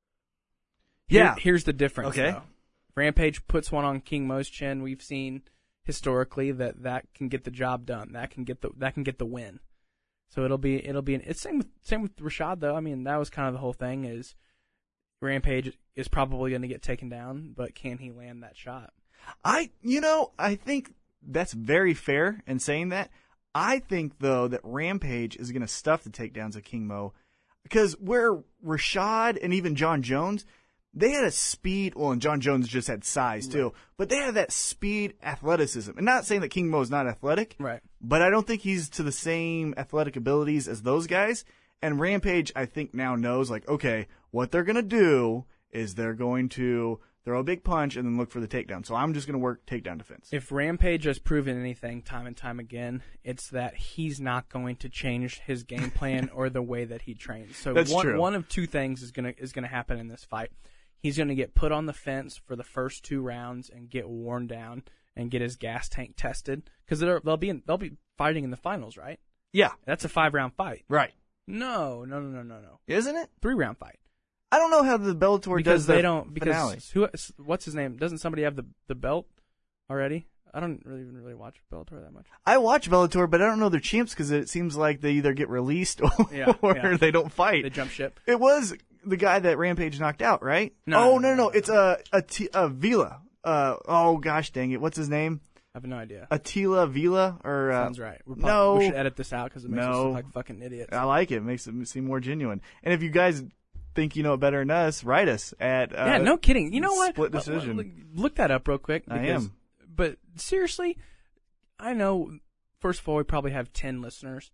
E: Yeah.
F: Here's the difference,
E: okay.
F: though. Rampage puts one on King Mo's chin. We've seen historically that can get the job done. That can get the win. So it's same with Rashad, though. I mean, that was kind of the whole thing is Rampage is probably going to get taken down, but can he land that shot?
E: I think that's very fair in saying that. I think, though, that Rampage is going to stuff the takedowns of King Mo because where Rashad and even John Jones, they had a speed, and John Jones just had size, too, but they had that speed athleticism. And not saying that King Mo is not athletic,
F: right?
E: But I don't think he's to the same athletic abilities as those guys. And Rampage, I think, now knows, like, okay, what they're going to do is they're going to throw a big punch and then look for the takedown. So I'm just going to work takedown defense.
F: If Rampage has proven anything time and time again, it's that he's not going to change his game plan or the way that he trains. So
E: That's true.
F: One of two things is going to happen in this fight. He's going to get put on the fence for the first 2 rounds and get worn down and get his gas tank tested because they'll be fighting in the finals, right?
E: Yeah,
F: that's a 5-round fight.
E: Right.
F: No.
E: Isn't it?
F: 3-round fight.
E: I don't know how the Bellator does the finale.
F: What's his name? Doesn't somebody have the belt already? I don't really watch Bellator that much.
E: I watch Bellator, but I don't know their champs because it seems like they either get released or they don't fight.
F: They jump ship.
E: It was the guy that Rampage knocked out, right?
F: No.
E: It's a Vila. Oh gosh, dang it! What's his name?
F: I have no idea.
E: Attila Vila or
F: sounds right.
E: No,
F: we should edit this out because it makes us look like fucking idiots.
E: I like it. It makes it seem more genuine. And if you guys think you know it better than us, write us at
F: no kidding. You know what?
E: Split Decision.
F: Look that up real quick.
E: I am.
F: But seriously, I know. First of all, we probably have 10 listeners,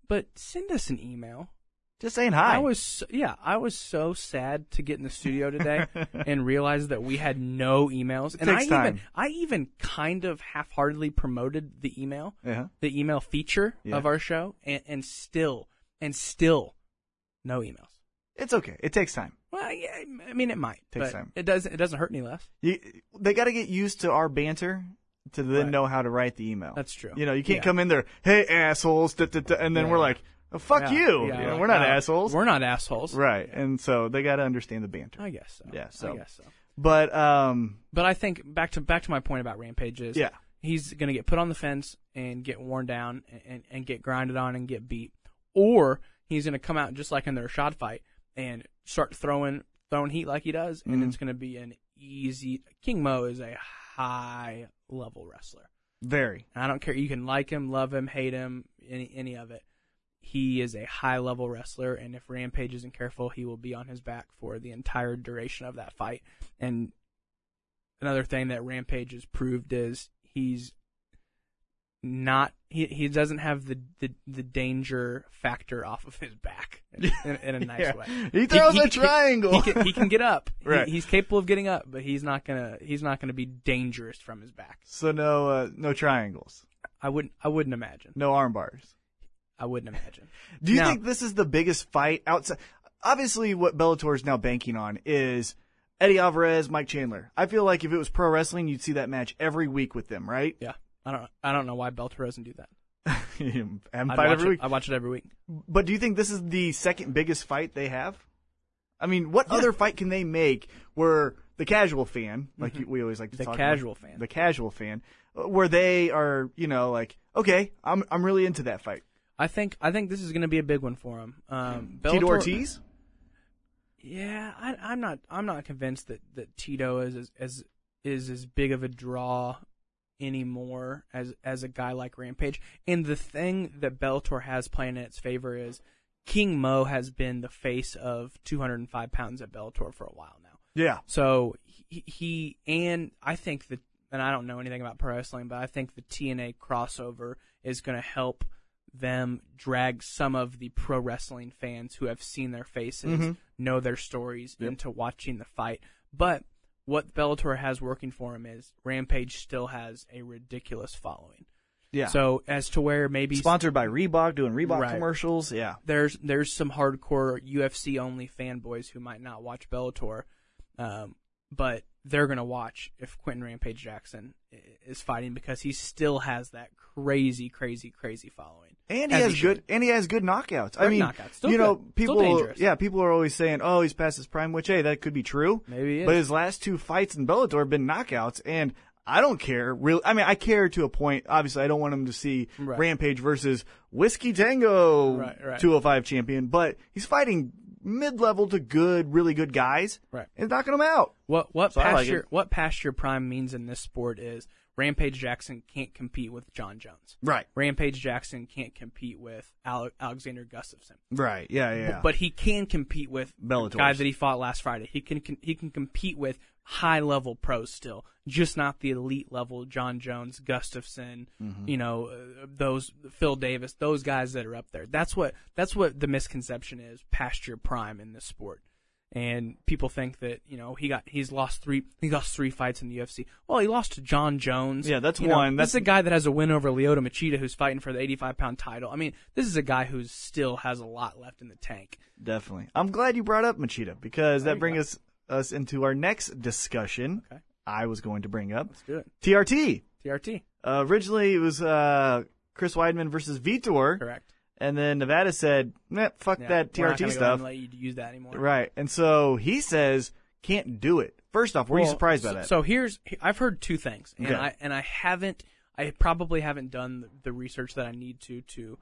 F: But send us an email.
E: Just saying hi.
F: I was so sad to get in the studio today and realize that we had no emails. And
E: takes time.
F: I even kind of half-heartedly promoted the email,
E: Uh-huh.
F: the email feature of our show, and still no emails.
E: It's okay. It takes time.
F: Well, yeah, I mean, it might.
E: Takes
F: but
E: time.
F: It doesn't hurt any less.
E: They got to get used to our banter to then know how to write the email.
F: That's true.
E: You can't come in there, hey, assholes, and then we're like, oh, fuck you.
F: Yeah,
E: We're not assholes.
F: We're not assholes.
E: Right. And so they got to understand the banter.
F: I guess so.
E: Yeah, so.
F: I guess so.
E: But
F: I think back to my point about Rampage is he's going to get put on the fence and get worn down and get grinded on and get beat. Or he's going to come out just like in their Rashad fight and start throwing heat like he does, and it's going to be an easy. King Mo is a high level wrestler.
E: Very.
F: And I don't care. You can like him, love him, hate him, any of it. He is a high level wrestler, and if Rampage isn't careful, he will be on his back for the entire duration of that fight. And another thing that Rampage has proved is he's not. He doesn't have the danger factor off of his back in a nice way.
E: He throws a triangle.
F: He can get up.
E: Right.
F: He's capable of getting up, but he's not gonna be dangerous from his back.
E: So no triangles.
F: I wouldn't imagine.
E: No arm bars.
F: I wouldn't imagine.
E: Do you think this is the biggest fight outside? Obviously, what Bellator is now banking on is Eddie Alvarez, Mike Chandler. I feel like if it was pro wrestling, you'd see that match every week with them, right?
F: Yeah. I don't know why Bellator doesn't do that.
E: I
F: watch it every week.
E: But do you think this is the second biggest fight they have? I mean, what other fight can they make where the casual fan, like we always like to talk about, the casual fan, where they are, like, okay, I'm really into that fight.
F: I think this is going to be a big one for him.
E: Tito Ortiz?
F: Yeah, I'm not convinced that Tito is as big of a draw anymore as a guy like Rampage. And the thing that Bellator has playing in its favor is King Mo has been the face of 205 pounds at Bellator for a while now.
E: Yeah.
F: So he and I think that, and I don't know anything about pro wrestling, but I think the TNA crossover is going to help them drag some of the pro wrestling fans who have seen their faces, know their stories, into watching the fight. But what Bellator has working for him is Rampage still has a ridiculous following.
E: Yeah.
F: So as to where maybe
E: sponsored by Reebok, doing Reebok commercials. Yeah.
F: There's some hardcore UFC only fanboys who might not watch Bellator, but they're gonna watch if Quentin Rampage Jackson is fighting because he still has that crazy following.
E: And he has good knockouts.
F: Great knockouts. Still good.
E: people,
F: Still dangerous.
E: People are always saying, "Oh, he's past his prime," which that could be true.
F: Maybe he is.
E: But his last two fights in Bellator have been knockouts, and I don't care. Really, I mean, I care to a point. Obviously, I don't want him to see Rampage versus Whiskey Tango 205 champion, but he's fighting mid-level to really good guys.
F: Right.
E: And knocking them out.
F: What past your prime means in this sport is Rampage Jackson can't compete with John Jones.
E: Right.
F: Rampage Jackson can't compete with Alexander Gustafsson.
E: Right. Yeah.
F: But he can compete with
E: Bellator.
F: The guy that he fought last Friday. He can compete with high level pros still, just not the elite level John Jones, Gustafsson, those Phil Davis, those guys that are up there. That's what the misconception is past your prime in this sport. And people think that, he's lost three fights in the UFC. Well, he lost to John Jones.
E: Yeah, that's one.
F: That's a guy that has a win over Lyoto Machida, who's fighting for the 85-pound title. I mean, this is a guy who still has a lot left in the tank.
E: Definitely. I'm glad you brought up Machida because that brings us into our next discussion.
F: Okay.
E: I was going to bring up.
F: Let's do it.
E: TRT. Originally, it was Chris Weidman versus Vitor.
F: Correct.
E: And then Nevada said, fuck that TRT
F: we're not gonna
E: stuff.
F: go and let you use that anymore.
E: Right. And so he says, can't do it. First off, were you surprised by that?
F: So I've heard two things. And
E: Okay.
F: I probably haven't done the research that I need to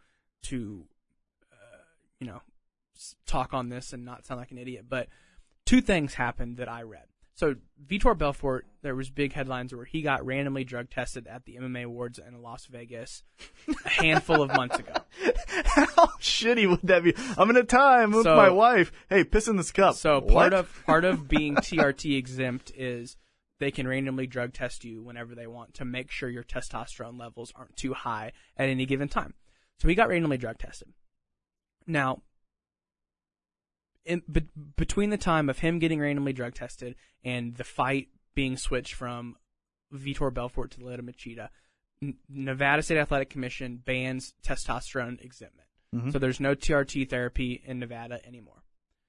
F: talk on this and not sound like an idiot. But two things happened that I read. So Vitor Belfort, there was big headlines where he got randomly drug tested at the MMA Awards in Las Vegas a handful of months ago.
E: How shitty would that be? I'm in a time with my wife. Hey, piss in this cup.
F: So part of being TRT exempt is they can randomly drug test you whenever they want to make sure your testosterone levels aren't too high at any given time. So he got randomly drug tested. Now, between the time of him getting randomly drug tested and the fight being switched from Vitor Belfort to Lyoto Machida, Nevada State Athletic Commission bans testosterone excitement.
E: Mm-hmm.
F: So there's no TRT therapy in Nevada anymore.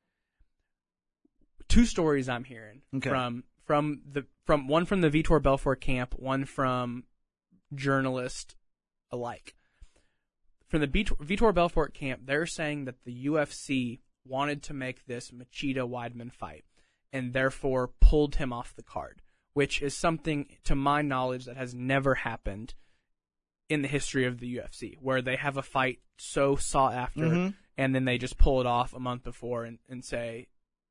F: 2 stories I'm hearing from one from the Vitor Belfort camp, one from journalists alike. From the Vitor Belfort camp, they're saying that the UFC wanted to make this Machida-Weidman fight and therefore pulled him off the card, which is something, to my knowledge, that has never happened in the history of the UFC, where they have a fight so sought after and then they just pull it off a month before and say,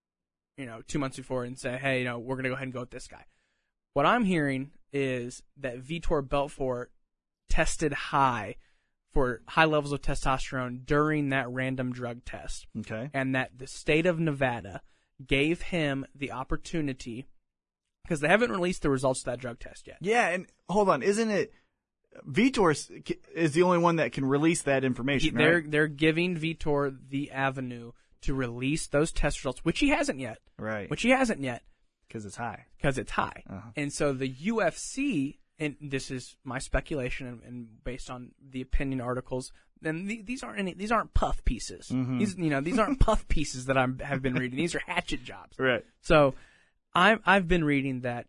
F: 2 months before and say, hey, we're going to go ahead and go with this guy. What I'm hearing is that Vitor Belfort tested high for high levels of testosterone during that random drug test.
E: Okay.
F: And that the state of Nevada gave him the opportunity, because they haven't released the results of that drug test yet.
E: Yeah, and hold on, isn't it Vitor is the only one that can release that information, right?
F: They're giving Vitor the avenue to release those test results, which he hasn't yet.
E: Right.
F: Which he hasn't yet.
E: Because it's high.
F: Uh-huh. And so the UFC, and this is my speculation and based on the opinion articles, and these aren't puff pieces. Mm-hmm. These aren't puff pieces that have been reading. These are hatchet jobs.
E: Right.
F: So I've been reading that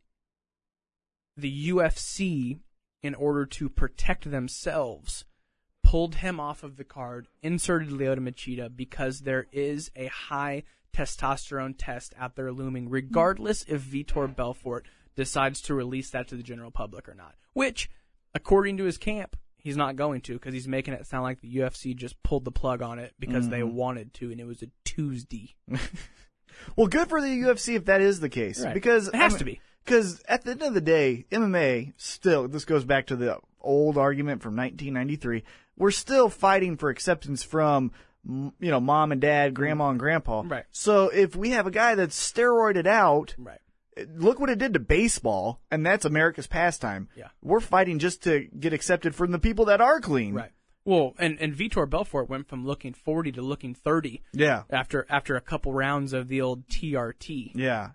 F: the UFC, in order to protect themselves, pulled him off of the card, inserted Lyoto Machida, because there is a high testosterone test out there looming, regardless if Vitor Belfort decides to release that to the general public or not. Which, according to his camp, he's not going to, because he's making it sound like the UFC just pulled the plug on it because they wanted to, and it was a Tuesday.
E: Well, good for the UFC if that is the case.
F: Right.
E: Because
F: it has to be.
E: Because at the end of the day, MMA still, this goes back to the old argument from 1993, we're still fighting for acceptance from, mom and dad, grandma and grandpa.
F: Right.
E: So if we have a guy that's steroided out,
F: Right.
E: Look what it did to baseball, and that's America's pastime.
F: Yeah.
E: We're fighting just to get accepted from the people that are clean.
F: Right. Well, and Vitor Belfort went from looking 40 to looking 30.
E: Yeah.
F: After a couple rounds of the old TRT.
E: Yeah.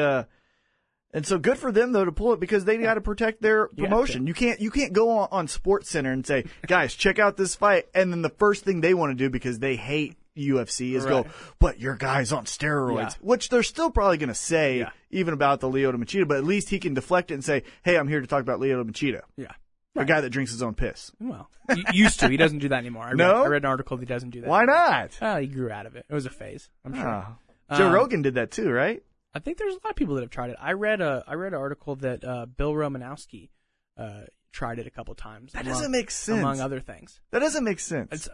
E: And so good for them though to pull it, because they got to protect their promotion. You can't go on SportsCenter and say, guys, check out this fight, and then the first thing they want to do, because they hate UFC, is go, but your guy's on steroids, which they're still probably going to say even about the Lyoto Machida, but at least he can deflect it and say, hey, I'm here to talk about Lyoto Machida.
F: Yeah.
E: A guy that drinks his own piss.
F: Well, he used to. He doesn't do that anymore. I read an article that he doesn't do that
E: Why
F: anymore.
E: not?
F: He grew out of it. It was a phase, I'm sure.
E: Joe Rogan did that too, right?
F: I think there's a lot of people that have tried it. I read an article that Bill Romanowski tried it a couple times.
E: That doesn't make sense.
F: Among other things.
E: That doesn't make sense.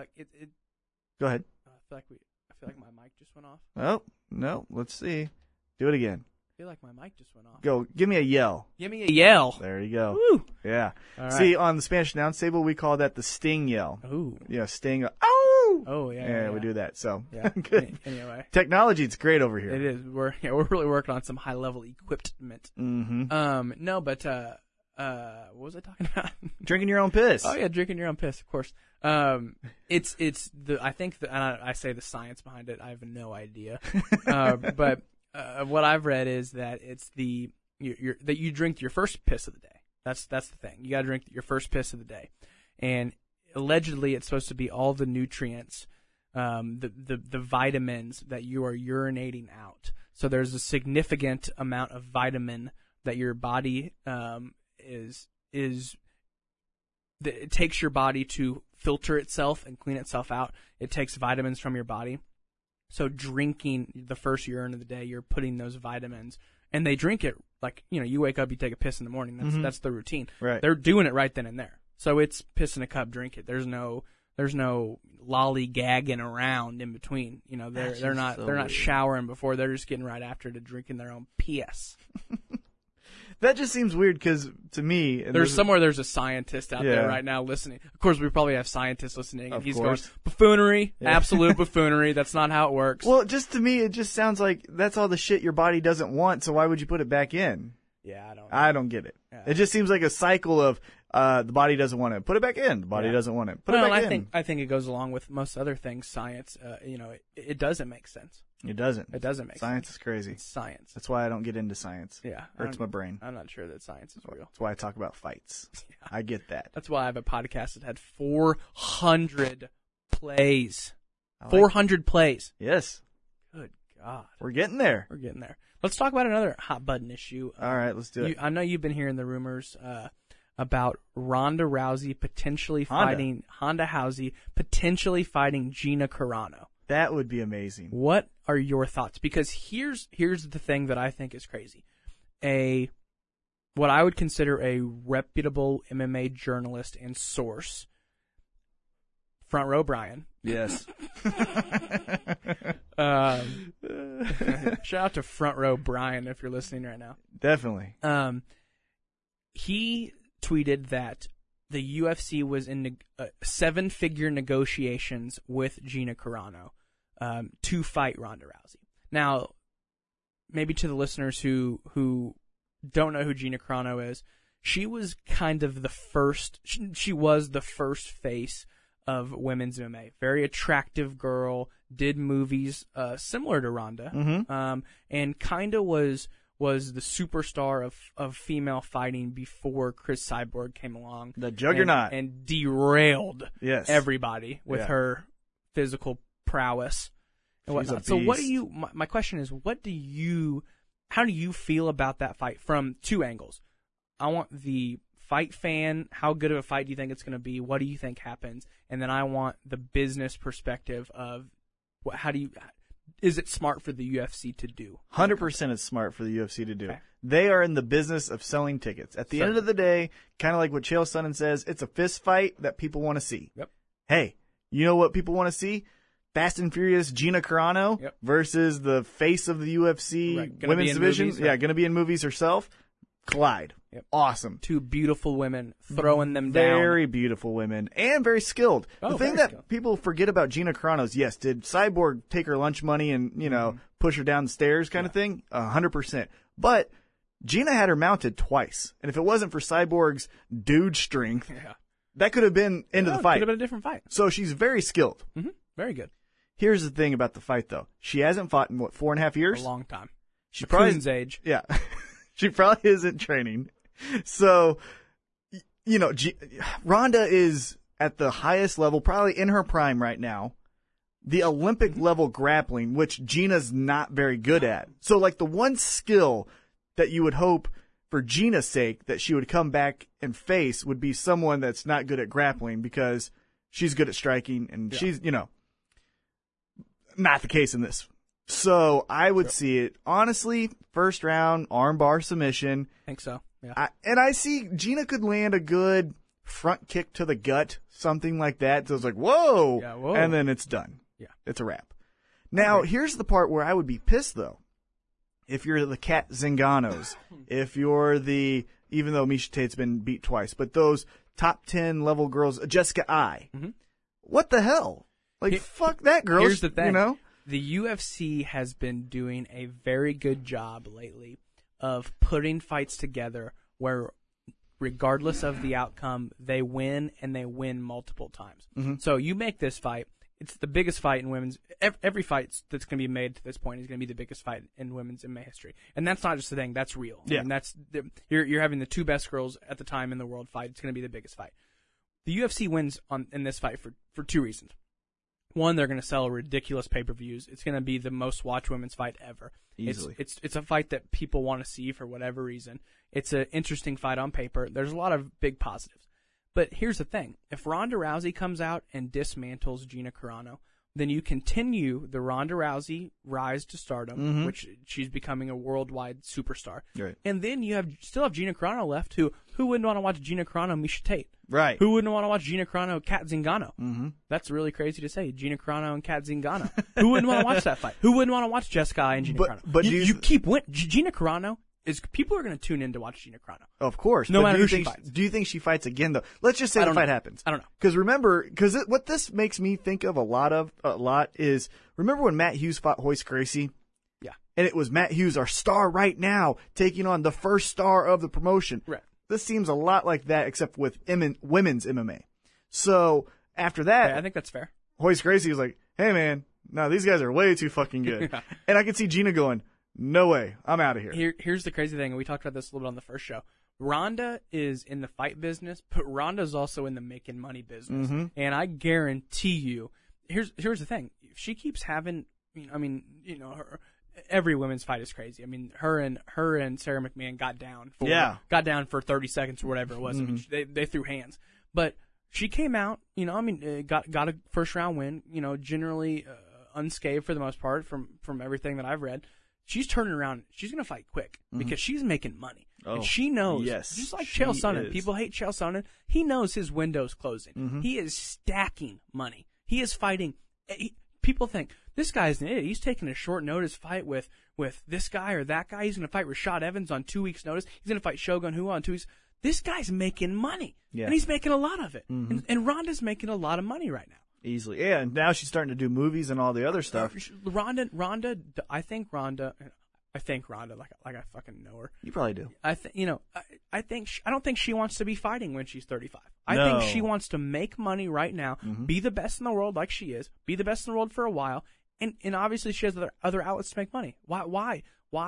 E: Go ahead.
F: I feel like my mic just went off.
E: Oh, no. Let's see. Do it again.
F: I feel like my mic just went off.
E: Go. Give me a yell.
F: Give me a yell.
E: There you go.
F: Woo.
E: Yeah.
F: All right.
E: See, on the Spanish announce table, we call that the sting yell.
F: Ooh.
E: Yeah, sting. Oh!
F: Oh, yeah.
E: We do that. So,
F: yeah.
E: Good.
F: Anyway.
E: Technology, it's great over here.
F: It is. We're really working on some high-level equipment.
E: Mm-hmm.
F: No, but what was I talking about?
E: Drinking your own piss.
F: Oh yeah, drinking your own piss, of course. I think and I say the science behind it. I have no idea. But what I've read is that it's that you drink your first piss of the day. That's the thing. You got to drink your first piss of the day, and allegedly it's supposed to be all the nutrients, the vitamins that you are urinating out. So there's a significant amount of vitamin that your body it takes your body to filter itself and clean itself out. It takes vitamins from your body. So drinking the first urine of the day, you're putting those vitamins, and they drink it like, you wake up, you take a piss in the morning. That's the routine.
E: Right.
F: They're doing it right then and there. So it's piss in a cup, drink it. There's no lollygagging around in between. They're not showering before. They're just getting right after to drinking their own piss.
E: That just seems weird, because to me,
F: there's a scientist out there right now listening. Of course, we probably have scientists listening, and he's going, buffoonery, absolute buffoonery. That's not how it works.
E: Well, just to me, it just sounds like that's all the shit your body doesn't want. So why would you put it back in?
F: Yeah,
E: I don't get it.
F: Yeah.
E: It just seems like a cycle of The body doesn't want it. Put it back in. The body doesn't want it. Put it back in.
F: I think it goes along with most other things. Science, it doesn't make sense.
E: It doesn't.
F: It doesn't make
E: Science
F: sense.
E: is crazy.
F: It's science.
E: That's why I don't get into science.
F: Yeah.
E: Hurts my brain.
F: I'm not sure that science is real.
E: That's why I talk about fights.
F: Yeah.
E: I get that.
F: That's why I have a podcast that had 400 plays.
E: I like
F: 400 plays.
E: Yes.
F: Good God.
E: We're getting there.
F: We're getting there. Let's talk about another hot button issue.
E: All right, let's do it.
F: I know you've been hearing the rumors about Ronda Rousey potentially fighting Gina Carano.
E: That would be amazing.
F: What are your thoughts? Because here's the thing that I think is crazy. What I would consider a reputable MMA journalist and source, Front Row Brian.
E: Yes.
F: Shout out to Front Row Brian if you're listening right now.
E: Definitely.
F: He tweeted that the UFC was in 7-figure negotiations with Gina Carano to fight Ronda Rousey. Now, maybe to the listeners who don't know who Gina Carano is, she was kind of the first. She was the first face of women's MMA. Very attractive girl. Did movies similar to Ronda, and kind of was the superstar of female fighting before Chris Cyborg came along.
E: The juggernaut.
F: And derailed everybody with her physical prowess and
E: She's
F: whatnot.
E: a
F: So what
E: beast.
F: do you, my question is, how do you feel about that fight from two angles? I want the fight fan, how good of a fight do you think it's going to be? What do you think happens? And then I want the business perspective of is it smart for the UFC to do?
E: 100% it's smart for the UFC to do.
F: Okay.
E: They are in the business of selling tickets. At the end of the day, kind of like what Chael Sonnen says, it's a fist fight that people want to see.
F: Yep.
E: Hey, you know what people want to see? Fast and Furious Gina Carano versus the face of the UFC women's division.
F: Movies,
E: going to be in movies herself. Collide.
F: Yep.
E: Awesome.
F: Two beautiful women throwing them down.
E: Very beautiful women and very skilled. The thing that people forget about Gina Carano is, yes, did Cyborg take her lunch money and, push her down the stairs kind of thing? 100%. But Gina had her mounted twice. And if it wasn't for Cyborg's dude strength, that could have been into the fight.
F: Could have been a different fight.
E: So she's very skilled.
F: Mm-hmm. Very good.
E: Here's the thing about the fight, though. She hasn't fought in, 4.5 years?
F: A long time.
E: She probably
F: age.
E: Yeah. She probably isn't training. So, Ronda is at the highest level, probably in her prime right now. The Olympic level grappling, which Gina's not very good at. So, the one skill that you would hope for Gina's sake that she would come back and face would be someone that's not good at grappling because she's good at striking and she's, not the case in this. So I would see it, honestly, first round, armbar submission.
F: I think so, yeah.
E: I see Gina could land a good front kick to the gut, something like that. So it's like, whoa!
F: Yeah, whoa.
E: And then it's done.
F: Yeah.
E: It's a wrap. Now, here's the part where I would be pissed, though. If you're the Kat Zanganos, if you're even though Miesha Tate's been beat twice, but those top 10 level girls, Jessica Ai, what the hell? Fuck that girl.
F: Here's the thing.
E: The
F: UFC has been doing a very good job lately of putting fights together where, regardless of the outcome, they win and they win multiple times.
E: Mm-hmm.
F: So you make this fight. It's the biggest fight in women's. Every fight that's going to be made to this point is going to be the biggest fight in women's MMA history, and that's not just a thing. That's real.
E: Yeah.
F: And you're having the two best girls at the time in the world fight. It's going to be the biggest fight. The UFC wins in this fight for two reasons. One, they're going to sell ridiculous pay-per-views. It's going to be the most watched women's fight ever.
E: Easily.
F: It's a fight that people want to see for whatever reason. It's an interesting fight on paper. There's a lot of big positives. But here's the thing. If Ronda Rousey comes out and dismantles Gina Carano, then you continue the Ronda Rousey rise to stardom, which she's becoming a worldwide superstar.
E: Right.
F: And then you still have Gina Carano left, who wouldn't want to watch Gina Carano, Miesha Tate?
E: Right.
F: Who wouldn't want to watch Gina Carano, Kat Zingano?
E: Mm-hmm.
F: That's really crazy to say, Gina Carano and Kat Zingano. Who wouldn't want to watch that fight? Who wouldn't want to watch Jessica Ai and Gina Carano?
E: But
F: you keep winning. Gina Carano people are going to tune in to watch Gina Carano.
E: Of course.
F: No matter who
E: she
F: fights.
E: Do you think she fights again, though? Let's just say the fight happens.
F: I don't know.
E: Because remember, what this makes me think of a lot is, remember when Matt Hughes fought Royce Gracie?
F: Yeah.
E: And it was Matt Hughes, our star right now, taking on the first star of the promotion.
F: Right.
E: this seems a lot like that, except with women's MMA. So after that,
F: I think that's fair.
E: Royce Gracie was like, hey man, no, these guys are way too fucking good.
F: Yeah.
E: And I could see Gina going, no way, I'm out of here.
F: Here's the crazy thing, and we talked about this a little bit on the first show. Ronda is in the fight business, but Ronda's also in the making money business.
E: Mm-hmm.
F: And I guarantee you, here's the thing. If she keeps having, every women's fight is crazy. I mean, her and Sarah McMahon got down for 30 seconds or whatever it was.
E: Mm-hmm.
F: I mean, they threw hands. But she came out, got a first round win, generally unscathed for the most part from everything that I've read. She's turning around. She's going to fight quick because she's making money.
E: Oh,
F: and she knows,
E: yes,
F: just like Chael Sonnen. People hate Chael Sonnen. He knows his window's closing.
E: Mm-hmm.
F: He is stacking money. He is fighting. People think, this guy's an idiot. He's taking a short notice fight with this guy or that guy. He's going to fight Rashad Evans on 2 weeks' notice. He's going to fight Shogun Rua on 2 weeks. This guy's making money.
E: Yeah.
F: And he's making a lot of it.
E: Mm-hmm.
F: And Ronda's making a lot of money right now.
E: Easily. Yeah, and now she's starting to do movies and all the other stuff.
F: Ronda, I think Ronda like I fucking know her.
E: You probably do.
F: I don't think she wants to be fighting when she's 35. I
E: No.
F: think she wants to make money right now, be the best in the world like she is, be the best in the world for a while, and obviously she has other outlets to make money. Why?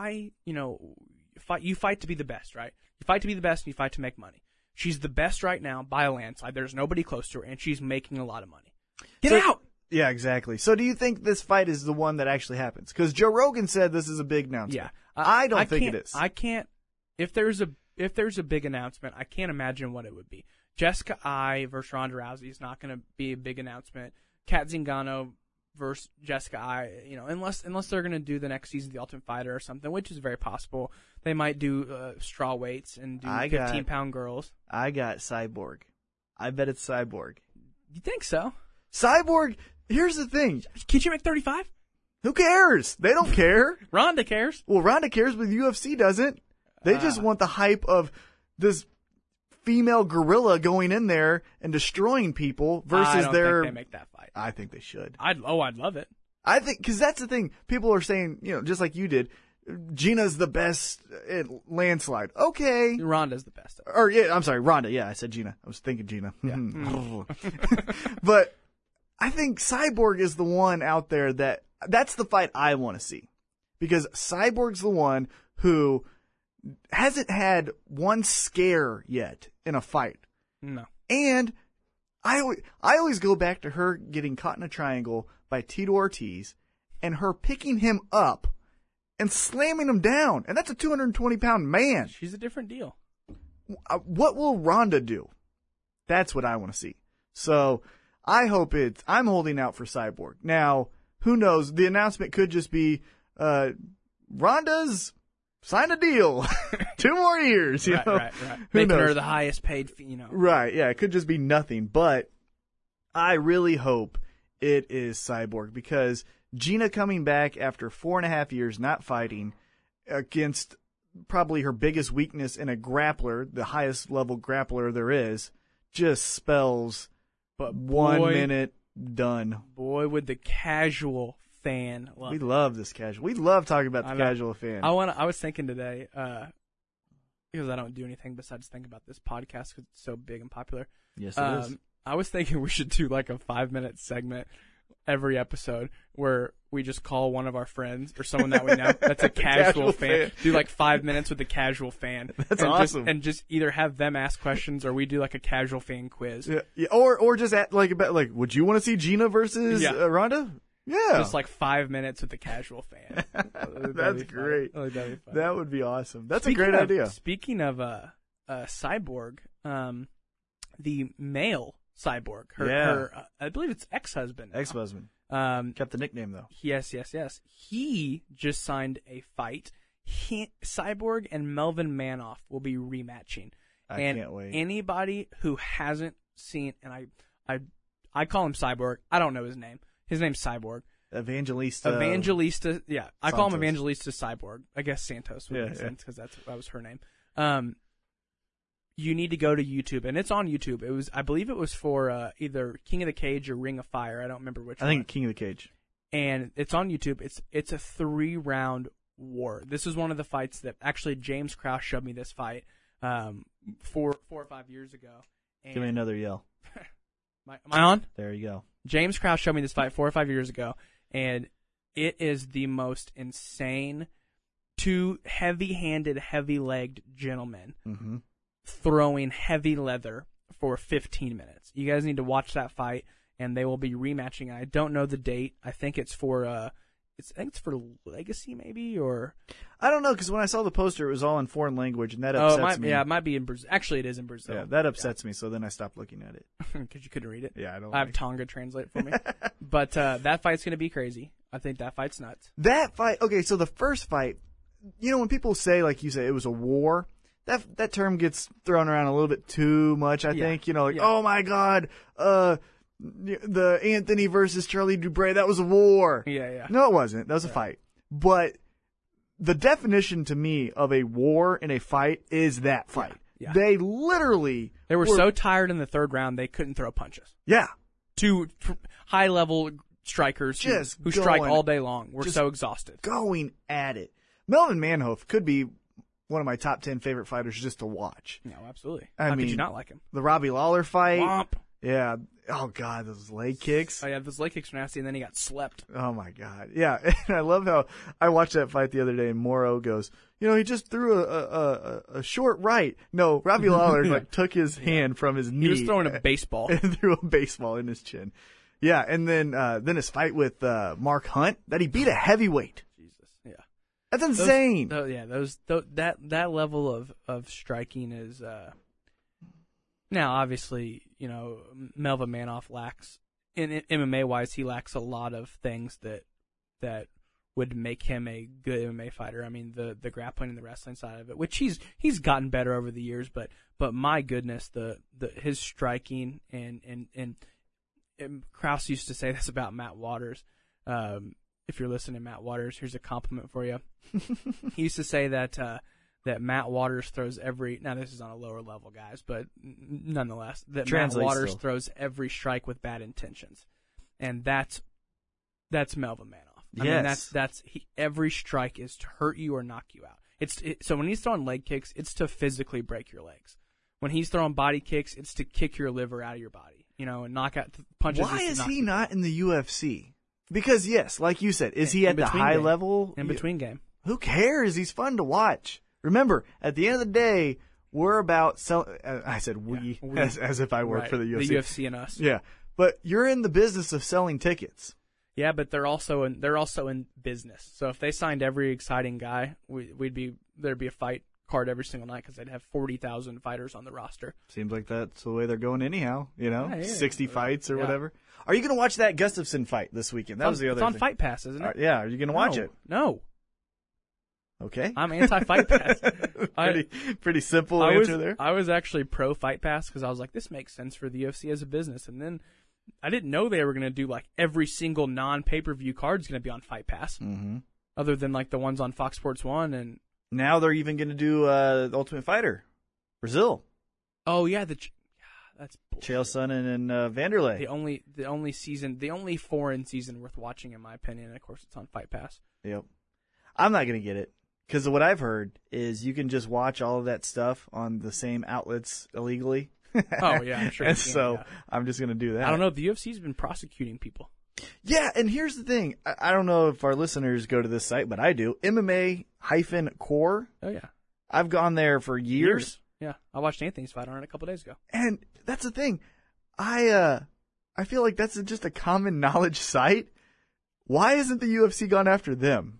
F: You fight to be the best, right? You fight to be the best and you fight to make money. She's the best right now by a landslide. There's nobody close to her, and she's making a lot of money. Get out!
E: Yeah, exactly. So do you think this fight is the one that actually happens? Because Joe Rogan said this is a big announcement.
F: Yeah.
E: I don't think it is.
F: I can't. If there's a big announcement, I can't imagine what it would be. Jessica Ai versus Ronda Rousey is not going to be a big announcement. Kat Zingano versus Jessica Ai, unless they're going to do the next season of The Ultimate Fighter or something, which is very possible. They might do straw weights and do 15-pound girls.
E: I got Cyborg. I bet it's Cyborg.
F: You think so?
E: Cyborg. Here's the thing.
F: Can she make 35?
E: Who cares? They don't care.
F: Ronda cares.
E: Well, Ronda cares, but UFC doesn't. They just want the hype of this female gorilla going in there and destroying people versus
F: I don't think they make that fight.
E: I think they should.
F: I'd love it.
E: I think, because that's the thing. People are saying, just like you did, Gina's the best at landslide. Okay.
F: Ronda's the best.
E: Or, yeah, I'm sorry, Ronda. Yeah, I said Gina. I was thinking Gina.
F: Yeah.
E: But I think Cyborg is the one out there that's the fight I want to see. Because Cyborg's the one who hasn't had one scare yet in a fight.
F: No.
E: And I always go back to her getting caught in a triangle by Tito Ortiz and her picking him up and slamming him down. And that's a 220-pound man.
F: She's a different deal.
E: What will Ronda do? That's what I want to see. So I hope I'm holding out for Cyborg. Now, who knows? The announcement could just be Ronda's signed a deal. 2 more years.
F: Right. Making her the highest paid,
E: Right, yeah. It could just be nothing. But I really hope it is Cyborg, because Gina coming back after 4.5 years not fighting against probably her biggest weakness in a grappler, the highest level grappler there is, just spells 1 minute done.
F: Boy, would the casual fan love
E: We
F: it.
E: love this casual. We love talking about the casual fan.
F: I was thinking today, because I don't do anything besides think about this podcast because it's so big and popular.
E: Yes, it is.
F: I was thinking we should do like a 5-minute segment every episode where we just call one of our friends or someone that we know that's a casual fan. Do like 5 minutes with a casual fan.
E: That's awesome.
F: And just either have them ask questions or we do like a casual fan quiz.
E: Yeah. Or just would you want to see Gina versus Ronda? Yeah.
F: Just like 5 minutes with the casual fan.
E: That's great.
F: That'd be fun.
E: That would be awesome. That's a great idea.
F: Speaking of Cyborg, the male Cyborg, her I believe it's ex-husband.
E: Ex-husband. Kept the nickname though.
F: Yes. He just signed a fight. Cyborg and Melvin Manoff will be rematching.
E: I can't wait.
F: Anybody who hasn't seen, and I call him Cyborg. I don't know his name. His name's Cyborg. Evangelista. Yeah, I call him Evangelista Cyborg. I guess Santos would make sense because that was her name. You need to go to YouTube, and it's on YouTube. I believe it was for either King of the Cage or Ring of Fire. I don't remember which one.
E: I think King of the Cage.
F: And it's on YouTube. It's a 3-round war. This is one of the fights that actually James Krause showed me this fight 4 or 5 years ago. And
E: Give me another yell.
F: Am I on?
E: There you go.
F: James Krause showed me this fight 4 or 5 years ago, and it is the most insane, two heavy-handed, heavy-legged gentlemen throwing heavy leather for 15 minutes. You guys need to watch that fight, and they will be rematching. I don't know the date. I think it's for I think it's for Legacy, maybe, or
E: I don't know, because when I saw the poster, it was all in foreign language, and that upsets me.
F: Yeah, it might be in Brazil. Actually, it is in Brazil.
E: Yeah, that upsets me. So then I stopped looking at it.
F: Because you couldn't read it.
E: Yeah,
F: I have Tonga translate for me. But that fight's going to be crazy. I think that fight's nuts.
E: That fight. Okay, so the first fight. When people say, like you say, it was a war, that term gets thrown around a little bit too much. I think. Oh my God. The Anthony versus Charlie Dubray, that was a war.
F: Yeah.
E: No, it wasn't. That was a fight. But the definition to me of a war in a fight is that fight.
F: Yeah.
E: They literally
F: were so tired in the third round they couldn't throw punches.
E: Yeah.
F: Two high-level strikers who strike all day long were so exhausted.
E: Going at it. Melvin Manhoef could be one of my top 10 favorite fighters just to watch.
F: No, absolutely.
E: How
F: could you not like him?
E: The Robbie Lawler fight.
F: Womp.
E: Yeah. Oh, God, those leg kicks.
F: Oh, yeah, those leg kicks were nasty, and then he got slept.
E: Oh, my God. Yeah, and I love how I watched that fight the other day, and Morrow goes, he just threw a short right. No, Robbie Lawler took his hand from his knee.
F: He was throwing a baseball.
E: And threw a baseball in his chin. Yeah, and then his fight with Mark Hunt, that he beat a heavyweight.
F: Jesus, yeah.
E: That's insane.
F: That level of striking is... Now, obviously, Melvin Manhoef lacks, in MMA-wise, he lacks a lot of things that would make him a good MMA fighter. I mean, the grappling and the wrestling side of it, which he's gotten better over the years, but my goodness, his striking and Krause used to say this about Matt Waters. If you're listening, Matt Waters, here's a compliment for you. He used to say that Matt Waters throws now this is on a lower level, guys, but nonetheless, that Matt Waters throws every strike with bad intentions. And that's Melvin Manhoef.
E: Yes.
F: I mean, every strike is to hurt you or knock you out. So when he's throwing leg kicks, it's to physically break your legs. When he's throwing body kicks, it's to kick your liver out of your body, and knock out punches.
E: Why is he not in the UFC? Because yes, like you said, is he at the high level?
F: In between game.
E: Who cares? He's fun to watch. Remember, at the end of the day, we're about selling. I said we, as if I work for the UFC.
F: The UFC and us.
E: Yeah, but you're in the business of selling tickets.
F: Yeah, but they're also in business. So if they signed every exciting guy, there'd be a fight card every single night because they'd have 40,000 fighters on the roster.
E: Seems like that's the way they're going anyhow. 60 fights or
F: yeah.
E: whatever. Are you going to watch that Gustafsson fight this weekend? That was the other.
F: It's on
E: thing.
F: Fight Pass, isn't it?
E: Yeah. Are you going to watch it?
F: No.
E: Okay.
F: I'm anti-Fight Pass.
E: Pretty simple answer there.
F: I was actually pro Fight Pass because I was like, this makes sense for the UFC as a business. And then I didn't know they were going to do like every single non-pay-per-view card is going to be on Fight Pass.
E: Mm-hmm.
F: Other than like the ones on Fox Sports 1 and.
E: Now they're even going to do the Ultimate Fighter, Brazil.
F: Oh yeah, that's bullshit.
E: Chael Sonnen and Vanderlei.
F: The only foreign season worth watching, in my opinion. And of course, it's on Fight Pass.
E: Yep. I'm not going to get it because what I've heard is you can just watch all of that stuff on the same outlets illegally.
F: Oh yeah, I'm sure.
E: And so I'm just going to do that.
F: I don't know. The UFC's been prosecuting people.
E: Yeah, and here's the thing. I don't know if our listeners go to this site, but I do. MMA-Core.
F: Oh, yeah.
E: I've gone there for years.
F: Yeah, I watched Anthony's fight on it a couple days ago.
E: And that's the thing. I feel like that's just a common knowledge site. Why isn't the UFC gone after them?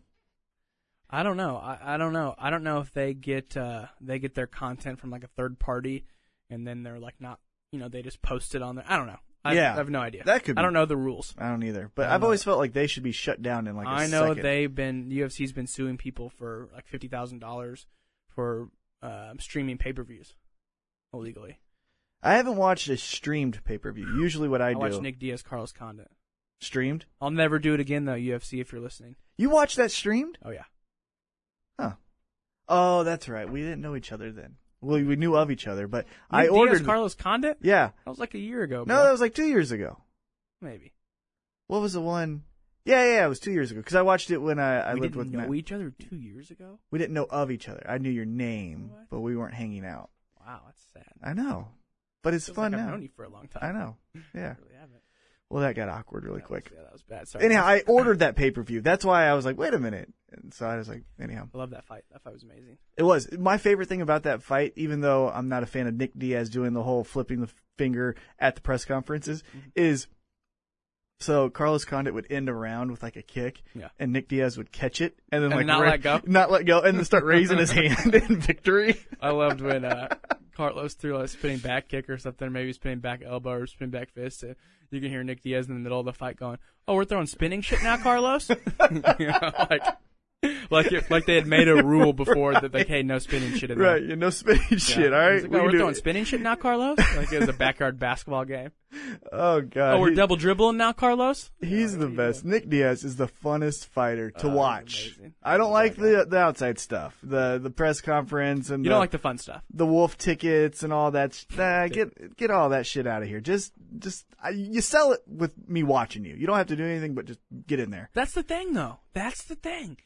F: I don't know. I don't know. I don't know if they get their content from like a third party, and then they're like not, they just post it on there. I don't know. I have no idea.
E: That could be.
F: I don't know the rules.
E: I don't either. But I've always felt like they should be shut down in like a second.
F: I know UFC's been suing people for like $50,000 for streaming pay-per-views illegally.
E: I haven't watched a streamed pay-per-view. Usually what I do.
F: I watched Nick Diaz, Carlos Condit.
E: Streamed?
F: I'll never do it again though, UFC, if you're listening.
E: You watched that streamed?
F: Oh yeah.
E: Huh. Oh, that's right. We didn't know each other then. Well, we knew of each other, but
F: I
E: ordered
F: Diaz, Carlos Condit?
E: Yeah.
F: That was like a year ago.
E: No,
F: bro.
E: that was like 2 years ago.
F: Maybe.
E: What was the one? Yeah, it was 2 years ago because I watched it when I lived with Matt.
F: We didn't know each other 2 years ago?
E: We didn't know of each other. I knew your name, but we weren't hanging out.
F: Wow. Wow, that's sad.
E: I know. But it's
F: Feels
E: fun
F: like I've
E: now.
F: known you for a long time.
E: I know. Yeah.
F: I really haven't.
E: Well, that got awkward really quick.
F: Yeah, that was bad. Sorry.
E: Anyhow, I ordered that pay-per-view. That's why I was like, wait a minute. And so I was like, anyhow.
F: I love that fight. That fight was amazing.
E: It was. My favorite thing about that fight, even though I'm not a fan of Nick Diaz doing the whole flipping the finger at the press conferences, is so Carlos Condit would end a round with like a kick, and Nick Diaz would catch it and then
F: And not let go?
E: not let go, and then start raising his hand in victory.
F: I loved when Carlos threw a spinning back kick or something, maybe spinning back elbow or spinning back fist. You can hear Nick Diaz in the middle of the fight going, "Oh, we're throwing spinning shit now, Carlos." You know, like they had made a rule before that like, hey, no spinning shit in there.
E: Right, no spinning shit. All right,
F: Like, we're throwing spinning shit now, Carlos. Like it was a backyard basketball game.
E: Oh God.
F: Oh, we're double dribbling now, Carlos.
E: He's the best. Nick Diaz is the funnest fighter to watch.
F: Amazing.
E: I don't like the outside stuff, the press conference and
F: You don't like the fun stuff.
E: the wolf tickets and all that. Get all that shit out of here. Just you sell it with me watching you. You don't have to do anything but just get in there.
F: That's the thing, though. That's the thing.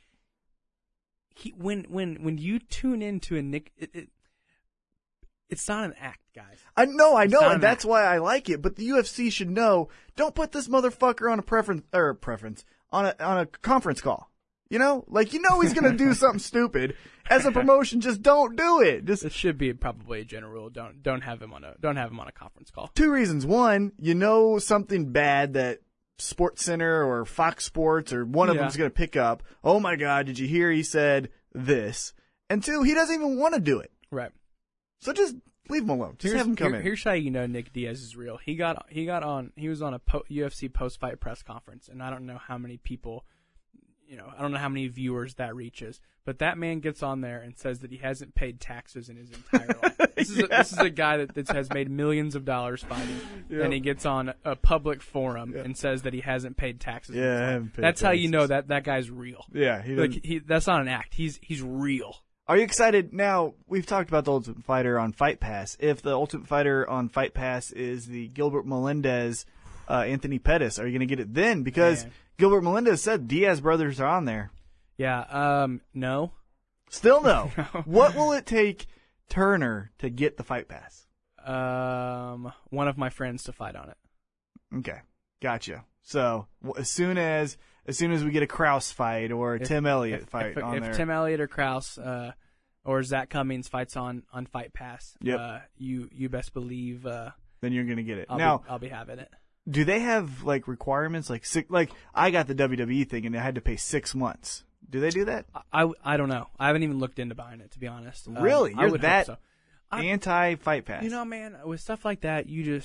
F: When you tune into a Nick, it's not an act, guys.
E: I know,
F: not
E: and
F: an
E: that's
F: act.
E: why I like it. But the UFC should know. Don't put this motherfucker on a preference on a conference call. You know, like he's gonna do something stupid. As a promotion, just don't do it. Just
F: It should be probably a general rule. Don't have him on a conference call.
E: two reasons. One, something bad that SportsCenter or Fox Sports or one of them's going to pick up. Oh my God, did you hear he said this? And two, he doesn't even want to do it.
F: Right.
E: So just leave him alone. Just have him come in.
F: Here's how you know Nick Diaz is real. He was on a UFC post-fight press conference, and I don't know how many people, I don't know how many viewers that reaches, but that man gets on there and says that he hasn't paid taxes in his entire life. This is a guy that has made millions of dollars fighting, and he gets on a public forum and says that he hasn't paid taxes. in his life.
E: I haven't paid
F: That's how you know
E: taxes.
F: that guy's real.
E: Yeah,
F: That's not an act. He's real.
E: Are you excited? Now, we've talked about the Ultimate Fighter on Fight Pass. If the Ultimate Fighter on Fight Pass is the Gilbert Melendez, Anthony Pettis, are you going to get it then? Because Gilbert Melendez said Diaz brothers are on there.
F: Yeah, no.
E: Still no. What will it take Turner to get the Fight Pass?
F: One of my friends to fight on it.
E: Okay, gotcha. So as soon as we get a Krause fight or a Tim Elliott fight on there,
F: if Tim Elliott or Krause or Zach Cummings fights on Fight Pass, you best believe
E: then you're gonna get it.
F: I'll be having it.
E: Do they have like requirements like I got the WWE thing and I had to pay 6 months? Do they do that?
F: I don't know. I haven't even looked into buying it, to be honest.
E: Really?
F: I
E: You're
F: would
E: that
F: hope so.
E: anti-Fight Pass?
F: Man, with stuff like that,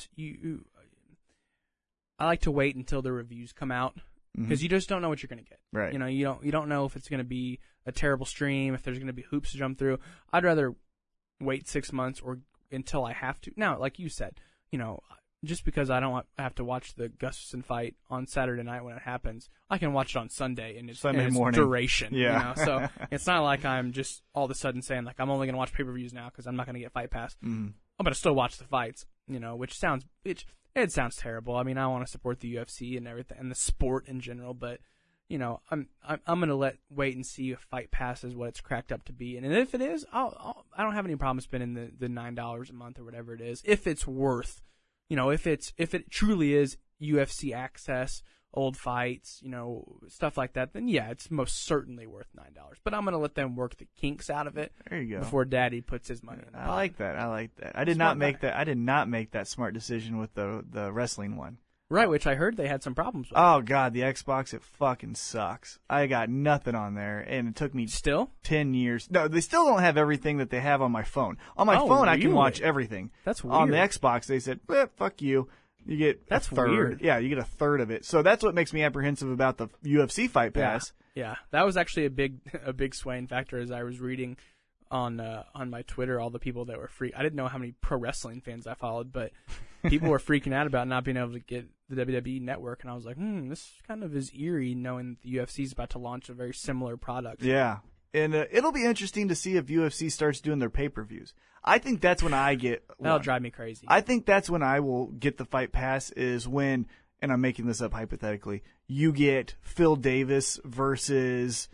F: I like to wait until the reviews come out because you just don't know what you're going to get.
E: Right.
F: You don't know if it's going to be a terrible stream, if there's going to be hoops to jump through. I'd rather wait 6 months or until I have to. Now, like you said, just because I don't have to watch the Gustafsson fight on Saturday night when it happens, I can watch it on Sunday in its
E: morning
F: duration.
E: Yeah.
F: So it's not like I'm just all of a sudden saying like I'm only going to watch pay-per-views now because I'm not going to get Fight Pass. I'm going to still watch the fights, which sounds it sounds terrible. I mean, I want to support the UFC and everything and the sport in general, but I'm going to wait and see if Fight Pass is what it's cracked up to be, and if it is, I don't have any problem spending the $9 a month or whatever it is if it's worth. If it truly is UFC access, old fights, stuff like that, then yeah, it's most certainly worth $9. But I'm gonna let them work the kinks out of it.
E: There you go.
F: Before Daddy puts his money in the pot.
E: I like that. I did not make that smart decision with the wrestling one.
F: Right, which I heard they had some problems with.
E: Oh God, the Xbox, it fucking sucks. I got nothing on there, and it took me
F: Still
E: 10 years. No, they still don't have everything that they have on my phone. On my phone, I can
F: really?
E: watch everything.
F: That's weird.
E: On the Xbox, they said, fuck you. You get
F: That's
E: a third.
F: weird.
E: Yeah, you get a third of it. So that's what makes me apprehensive about the UFC Fight Pass.
F: Yeah, that was actually a big swaying factor as I was reading on my Twitter all the people that were I didn't know how many pro wrestling fans I followed, but people were freaking out about not being able to get the WWE Network, and I was like, this kind of is eerie knowing that the UFC is about to launch a very similar product.
E: Yeah. And it'll be interesting to see if UFC starts doing their pay-per-views. I think that's when I get
F: That'll drive me crazy.
E: I think that's when I will get the Fight Pass is when, and I'm making this up hypothetically, you get Phil Davis versus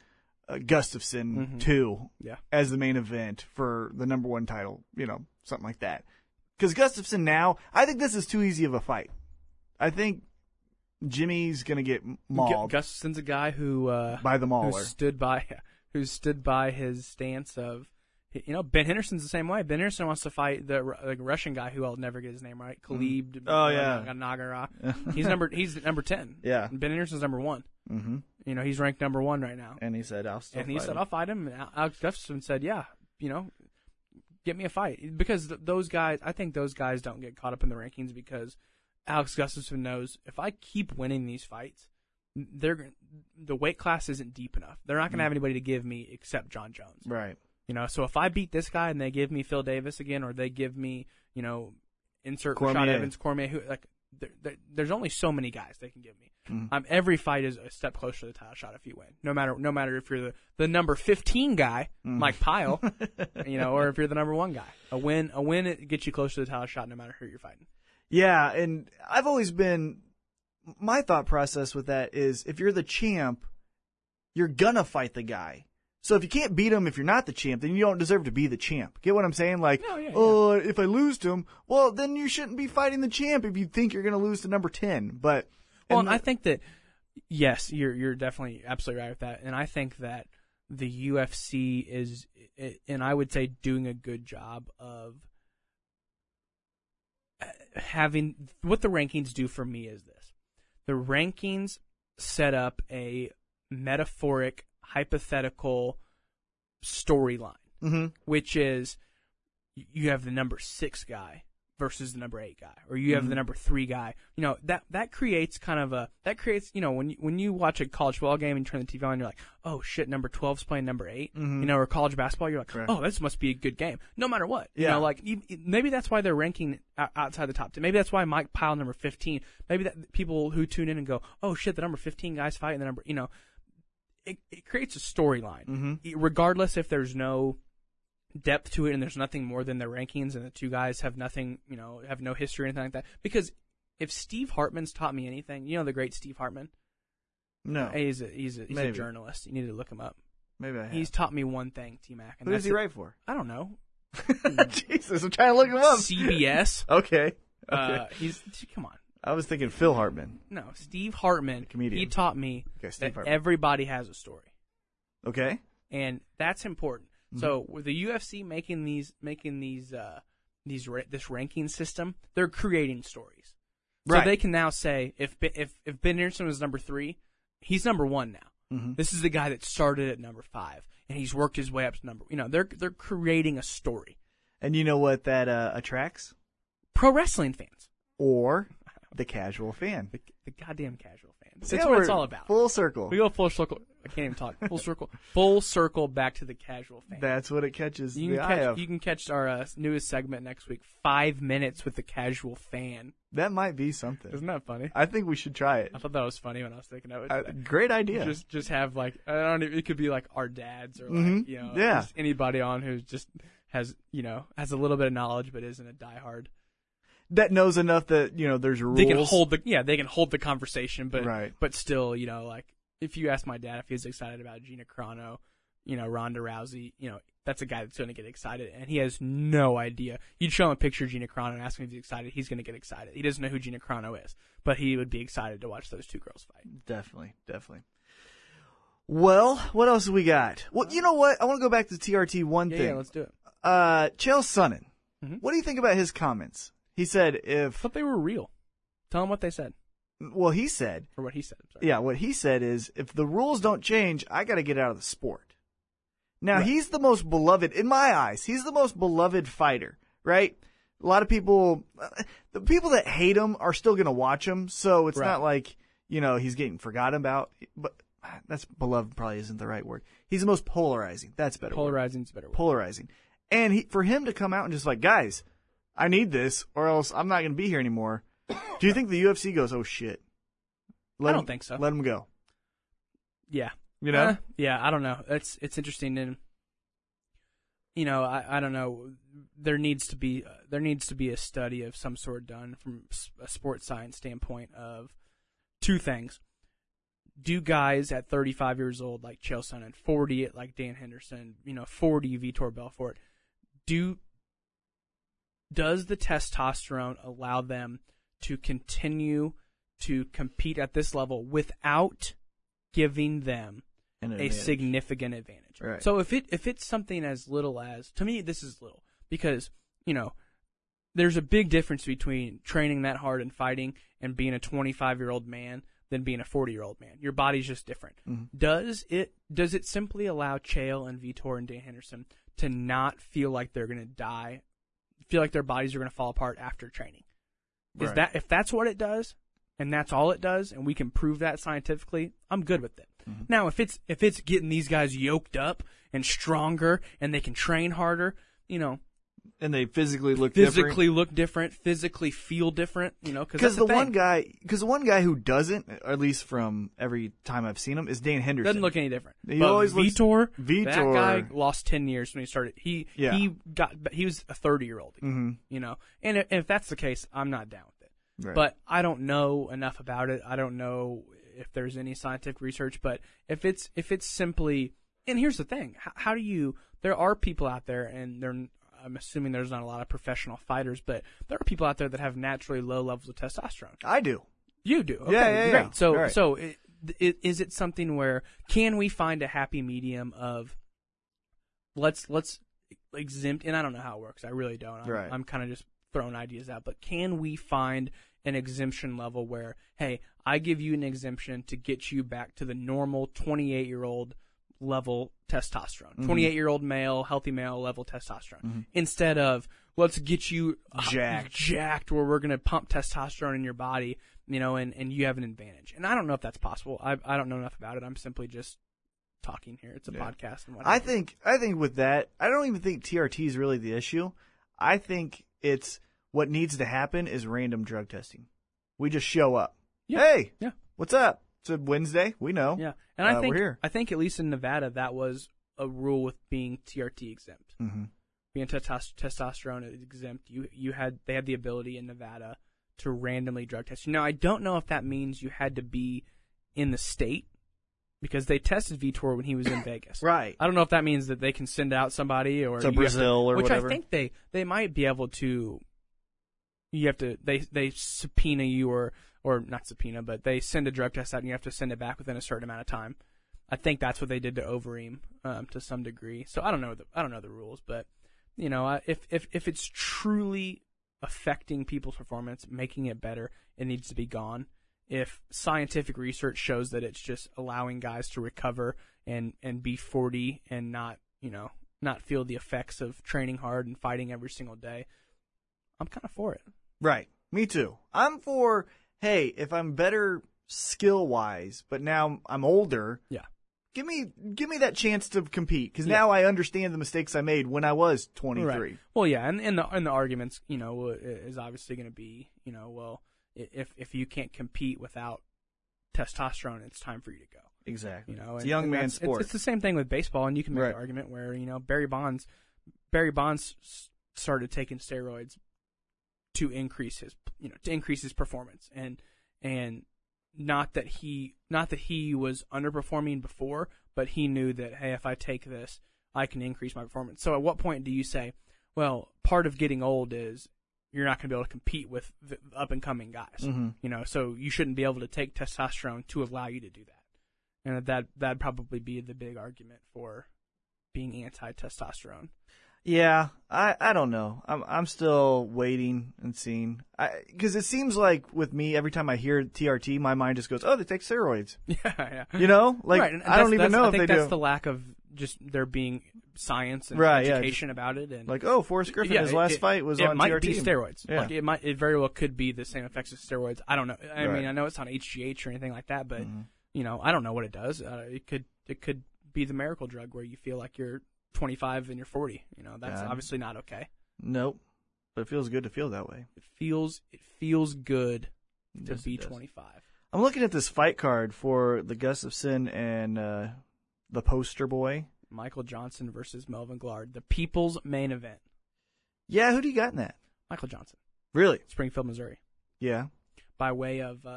E: Gustafsson 2
F: Yeah.
E: as the main event for the number 1 title, something like that. Because Gustafsson now, I think this is too easy of a fight. I think Jimmy's going to get mauled.
F: Gustafsson's a guy who
E: by the mauler.
F: Who stood by his stance of, Ben Henderson's the same way. Ben Henderson wants to fight the Russian guy who I'll never get his name right, Khalib. Nagara. He's number 10.
E: Yeah.
F: And Ben Henderson's number 1. Mm-hmm. He's ranked number 1 right now.
E: And he said, I'll
F: fight him. And Alex Gustafsson said, yeah, get me a fight. Because those guys, I think those guys don't get caught up in the rankings because Alex Gustafsson knows if I keep winning these fights, the weight class isn't deep enough. They're not going to have anybody to give me except John Jones.
E: Right.
F: So if I beat this guy and they give me Phil Davis again, or they give me, insert
E: Cormier.
F: Rashad Evans, Cormier, who there's only so many guys they can give me. Every fight is a step closer to the title shot if you win. No matter if you're the number 15 guy, Mike Pyle, or if you're the number 1 guy. A win it gets you closer to the title shot no matter who you're fighting.
E: Yeah, and I've always been, my thought process with that is if you're the champ, you're gonna fight the guy. So if you can't beat him if you're not the champ, then you don't deserve to be the champ. Get what I'm saying? Like, if I lose to him, well, then you shouldn't be fighting the champ if you think you're going to lose to number 10. But
F: and I think that, yes, you're definitely absolutely right with that. And I think that the UFC is, and I would say doing a good job of having, what the rankings do for me is this. The rankings set up a metaphoric, hypothetical storyline, which is you have the number 6 guy versus the number 8 guy, or you have the number 3 guy. That creates kind of when you watch a college football game and you turn the TV on, you're like, oh shit, number 12's playing number 8, or college basketball, you're like, oh, this must be a good game, no matter what. Maybe that's why they're ranking outside the top 10. Maybe that's why Mike Pyle number 15. Maybe that people who tune in and go, oh shit, the number 15 guy's fighting the number, It creates a storyline, regardless if there's no depth to it and there's nothing more than their rankings and the 2 guys have nothing, have no history or anything like that. Because if Steve Hartman's taught me anything, the great Steve Hartman?
E: No.
F: He's a journalist. You need to look him up.
E: Maybe I have.
F: He's taught me one thing, T-Mac.
E: Who does he write for?
F: I don't know.
E: Jesus, I'm trying to look him up.
F: CBS.
E: Okay.
F: Come on.
E: I was thinking Phil Hartman.
F: No, Steve Hartman.
E: Comedian.
F: He taught me that
E: Hartman.
F: everybody has a story.
E: Okay.
F: And that's important. So with the UFC making this ranking system, they're creating stories. So they can now say if Ben Henderson was number 3, he's number 1 now. This is the guy that started at number 5 and he's worked his way up to number. They're creating a story.
E: And you know what that attracts?
F: Pro wrestling fans
E: or the casual fan.
F: The goddamn casual fan. That's what it's all about.
E: Full circle.
F: We go full circle. I can't even talk. Full circle. Full circle back to the casual fan.
E: That's what it catches the eye of.
F: You can catch our newest segment next week, 5 minutes with the casual fan.
E: That might be something.
F: Isn't that funny?
E: I think we should try it.
F: I thought that was funny when I was thinking of it.
E: Great idea.
F: Just have it could be like our dads or just anybody on who just has a little bit of knowledge but isn't a diehard.
E: That knows enough that there's rules.
F: They can hold the conversation, but still, if you ask my dad if he's excited about Gina Carano, Ronda Rousey, that's a guy that's going to get excited, and he has no idea. You'd show him a picture of Gina Carano and ask him if he's excited, he's going to get excited. He doesn't know who Gina Carano is, but he would be excited to watch those 2 girls fight.
E: Definitely. Well, what else have we got? Well, you know what? I want to go back to TRT thing.
F: Yeah, let's do it.
E: Chael Sonnen. What do you think about his comments? He said
F: I thought they were real. Tell him what they said.
E: Well, he said.
F: Or what he said. Sorry.
E: Yeah, what he said is, if the rules don't change, I got to get out of the sport. Now, he's the most beloved, in my eyes, he's the most beloved fighter, right? A lot of people, the people that hate him are still going to watch him, so it's not like, he's getting forgotten about. But that's beloved probably isn't the right word. He's the most polarizing. That's a better word.
F: Polarizing's a better word.
E: Polarizing. And for him to come out and just like, guys, I need this, or else I'm not going to be here anymore. Do you think the UFC goes, oh shit?
F: I don't think so.
E: Let him go.
F: Yeah.
E: Yeah,
F: I don't know. It's interesting, and I don't know. There needs to be a study of some sort done from a sports science standpoint of 2 things. do guys at 35 years old like Chael Sonnen, 40 at like Dan Henderson, 40 Vitor Belfort, does the testosterone allow them to continue to compete at this level without giving them a significant advantage?
E: Right.
F: So if it's something as little as, to me, this is little because, there's a big difference between training that hard and fighting and being a 25-year-old man than being a 40-year-old man. Your body's just different.
E: Mm-hmm.
F: Does it simply allow Chael and Vitor and Dan Henderson to not feel like they're going to die, feel like their bodies are going to fall apart after training?
E: Right.
F: If that's what it does, and that's all it does, and we can prove that scientifically, I'm good with it. Mm-hmm. Now, if it's getting these guys yoked up and stronger, and they can train harder,
E: and they physically look
F: different, physically feel different,
E: because the one guy who doesn't, at least from every time I've seen him, is Dan Henderson.
F: Doesn't look any different.
E: He always
F: Vitor,
E: Vitor,
F: that guy lost 10 years when he started. He was a 30-year-old,
E: mm-hmm.
F: And if that's the case, I'm not down with it.
E: Right.
F: But I don't know enough about it. I don't know if there's any scientific research. But if it's simply, and here's the thing: how do you? There are people out there, and I'm assuming there's not a lot of professional fighters, but there are people out there that have naturally low levels of testosterone.
E: I do.
F: You do. Okay,
E: yeah.
F: Great. So,
E: right.
F: so is it something where can we find a happy medium of let's exempt? And I don't know how it works. I really don't. I'm kind of just throwing ideas out. But can we find an exemption level where, hey, I give you an exemption to get you back to the normal 28-year-old level testosterone, 28-year-old male, healthy male level testosterone, instead of let's get you jacked where we're going to pump testosterone in your body, and you have an advantage. And I don't know if that's possible. I don't know enough about it. I'm simply just talking here. It's a podcast. And
E: I think with that, I don't even think TRT is really the issue. I think it's what needs to happen is random drug testing. We just show up.
F: Yeah.
E: Hey,
F: yeah.
E: What's up? It's a Wednesday. We know.
F: Yeah, and
E: we're here.
F: I think at least in Nevada that was a rule with being TRT exempt.
E: Mm-hmm.
F: Being testosterone exempt, they had the ability in Nevada to randomly drug test you. Now I don't know if that means you had to be in the state because they tested Vitor when he was in Vegas.
E: Right.
F: I don't know if that means that they can send out somebody or
E: to Brazil or
F: which
E: whatever.
F: I think they might be able to. You have to they subpoena you or not subpoena, but they send a drug test out and you have to send it back within a certain amount of time. I think that's what they did to Overeem to some degree. So I don't know the rules, but if it's truly affecting people's performance, making it better, it needs to be gone. If scientific research shows that it's just allowing guys to recover and be 40 and not feel the effects of training hard and fighting every single day, I'm kind of for it.
E: Right. Me too. I'm for, hey, if I'm better skill-wise, but now I'm older, give me that chance to compete because now I understand the mistakes I made when I was 23.
F: Right. Well, yeah, and the arguments, is obviously going to be, well, if you can't compete without testosterone, it's time for you to go.
E: Exactly.
F: It's
E: a young man's sport.
F: It's the same thing with baseball, and you can make the argument where Barry Bonds started taking steroids to increase his performance, and not that he was underperforming before, but he knew that, hey, if I take this, I can increase my performance. So at what point do you say, well, part of getting old is you're not going to be able to compete with the up and coming guys, so you shouldn't be able to take testosterone to allow you to do that, and that'd probably be the big argument for being anti-testosterone.
E: Yeah, I don't know. I'm still waiting and seeing. Because it seems like with me, every time I hear TRT, my mind just goes, "Oh, they take steroids."
F: Yeah.
E: Right, I don't even know if they do.
F: I think that's the lack of just there being science and education about it. And
E: Forrest Griffin, his last fight was on TRT.
F: It might be steroids.
E: Yeah.
F: It very well could be the same effects as steroids. I don't know. I mean, I know it's not HGH or anything like that, but I don't know what it does. It could be the miracle drug where you feel like you're 25 and you're 40. That's obviously not okay.
E: Nope. But it feels good to feel that way.
F: It feels good to be 25.
E: I'm looking at this fight card for the Gustafsson and the poster boy.
F: Michael Johnson versus Melvin Glard. The people's main event.
E: Yeah, who do you got in that?
F: Michael Johnson.
E: Really?
F: Springfield, Missouri.
E: Yeah.
F: By way of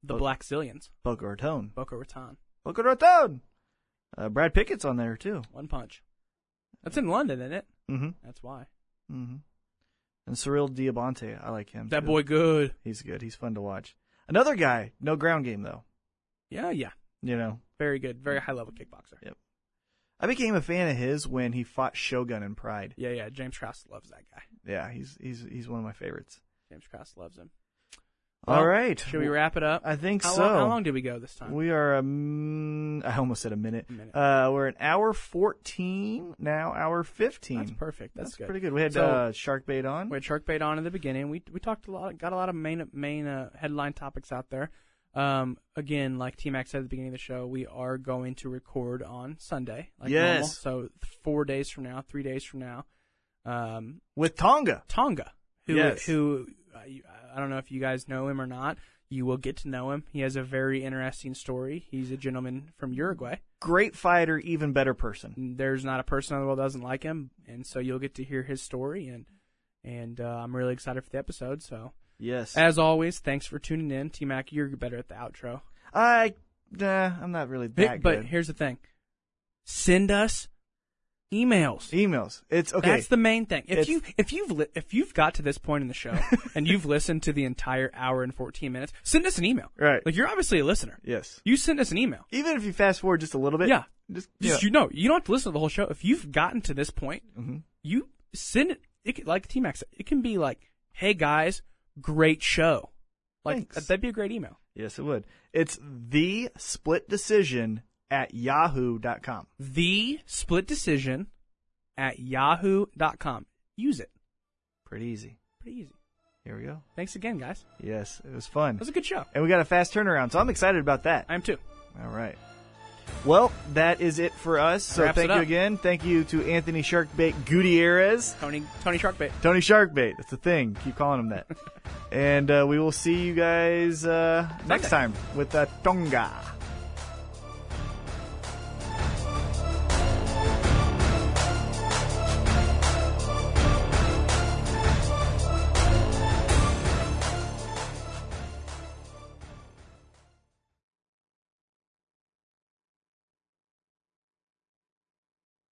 F: The Black Zillions.
E: Boca Raton.
F: Boca Raton.
E: Boca Raton. Brad Pickett's on there too.
F: One Punch. That's in London, isn't it?
E: Mm-hmm.
F: That's why.
E: Mm-hmm. And Cyril Diabate, I like him.
F: That
E: too.
F: boy good.
E: He's good. He's fun to watch. Another guy, no ground game though.
F: Yeah.
E: You know.
F: Very good. Very high level kickboxer.
E: Yep. I became a fan of his when he fought Shogun in Pride.
F: Yeah. James Krause loves that guy.
E: Yeah, he's one of my favorites.
F: James Krause loves him.
E: All
F: Well,
E: right.
F: Should we wrap it up?
E: I think
F: How
E: so.
F: How long did we go this time?
E: We are I almost said a minute. We're an hour 14 now, hour 15.
F: That's perfect. That's good.
E: pretty good. We had Sharkbait on.
F: We had Sharkbait on in the beginning. We talked got a lot of main headline topics out there. Again, like T-Mac said at the beginning of the show, we are going to record on Sunday, like normal. So 3 days from now,
E: with Tonga,
F: who I don't know if you guys know him or not. You will get to know him. He has a very interesting story. He's a gentleman from Uruguay.
E: Great fighter, even better person.
F: There's not a person in the world that doesn't like him, and so you'll get to hear his story. And I'm really excited for the episode. So
E: yes,
F: as always, thanks for tuning in. T-Mac, you're better at the outro.
E: I'm not really that good.
F: But here's the thing: send us emails.
E: It's okay.
F: That's the main thing. If you've got to this point in the show and you've listened to the entire hour and 14 minutes, send us an email.
E: Right.
F: Like, you're obviously a listener.
E: Yes.
F: You send us an email.
E: Even if you fast forward just a little bit.
F: Yeah.
E: Yeah.
F: You don't have to listen to the whole show. If you've gotten to this point, you send it. Like T-Mac said, it can be like, "Hey guys, great show." Like,
E: Thanks.
F: that'd be a great email.
E: Yes, it would. It's thesplitdecision@yahoo.com.
F: thesplitdecision@yahoo.com. Use it.
E: Pretty easy. Here we go.
F: Thanks again, guys.
E: Yes, it was fun.
F: It was a good show.
E: And we got a fast turnaround, so I'm excited about that.
F: I am too.
E: All right. Well, that is it for us. So
F: Wraps
E: thank
F: it
E: you
F: up.
E: again. Thank you to Anthony Sharkbait Gutierrez.
F: Tony Sharkbait.
E: Tony Sharkbait. That's the thing. Keep calling him that. And we will see you guys next time with Tonga.